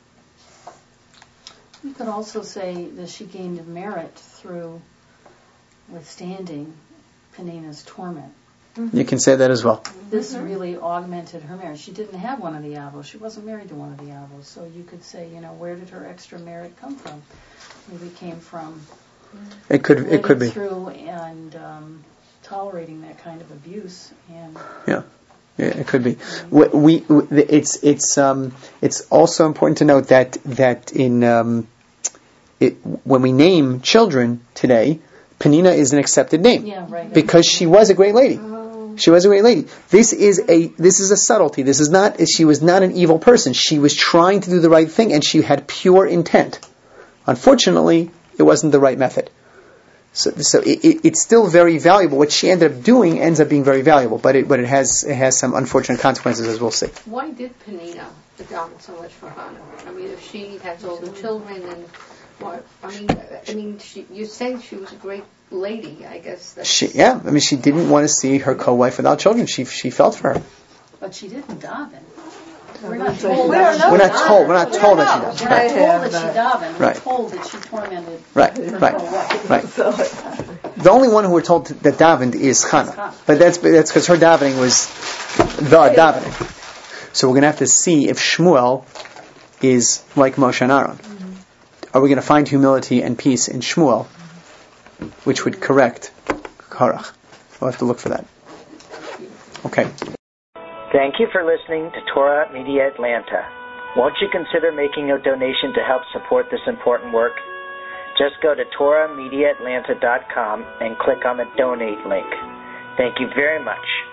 You could also say that she gained merit through withstanding Penina's torment. Mm-hmm. You can say that as well. This mm-hmm. really augmented her merit. She didn't have one of the avos. She wasn't married to one of the avos. So you could say, you know, where did her extra merit come from? Maybe it came from it could it could be through and um, tolerating that kind of abuse and yeah Yeah, it could be. We, we it's it's um it's also important to note that that in um it when we name children today, Penina is an accepted name. Yeah, right. Because she was a great lady. She was a great lady. This is a this is a subtlety. This is not she was not an evil person. She was trying to do the right thing and she had pure intent. Unfortunately, it wasn't the right method. So, so it, it, it's still very valuable. What she ended up doing ends up being very valuable, but it but it has it has some unfortunate consequences, as we'll see. Why did Penina adopt so much for Hannah? I mean, if she has all the children and what? I mean, I mean, she, you're saying she was a great lady. I guess. That's She yeah. I mean, she didn't want to see her co-wife without children. She she felt for her. But she didn't daven. We're not told. We that don't she know. We're not told. We're not We told don't that know. she We're does. not Right. told that she davened. We're Right. told that she tormented Right. her Right. co-wife. Right. So, The only one who we're told that davened is Chana, but that's that's because her davening was the davening. So we're going to have to see if Shmuel is like Moshe and Aaron. Are we going to find humility and peace in Shmuel, which would correct Korach? We'll have to look for that. Okay. Thank you for listening to Torah Media Atlanta. Won't you consider making a donation to help support this important work? Just go to Torah Media Atlanta dot com and click on the donate link. Thank you very much.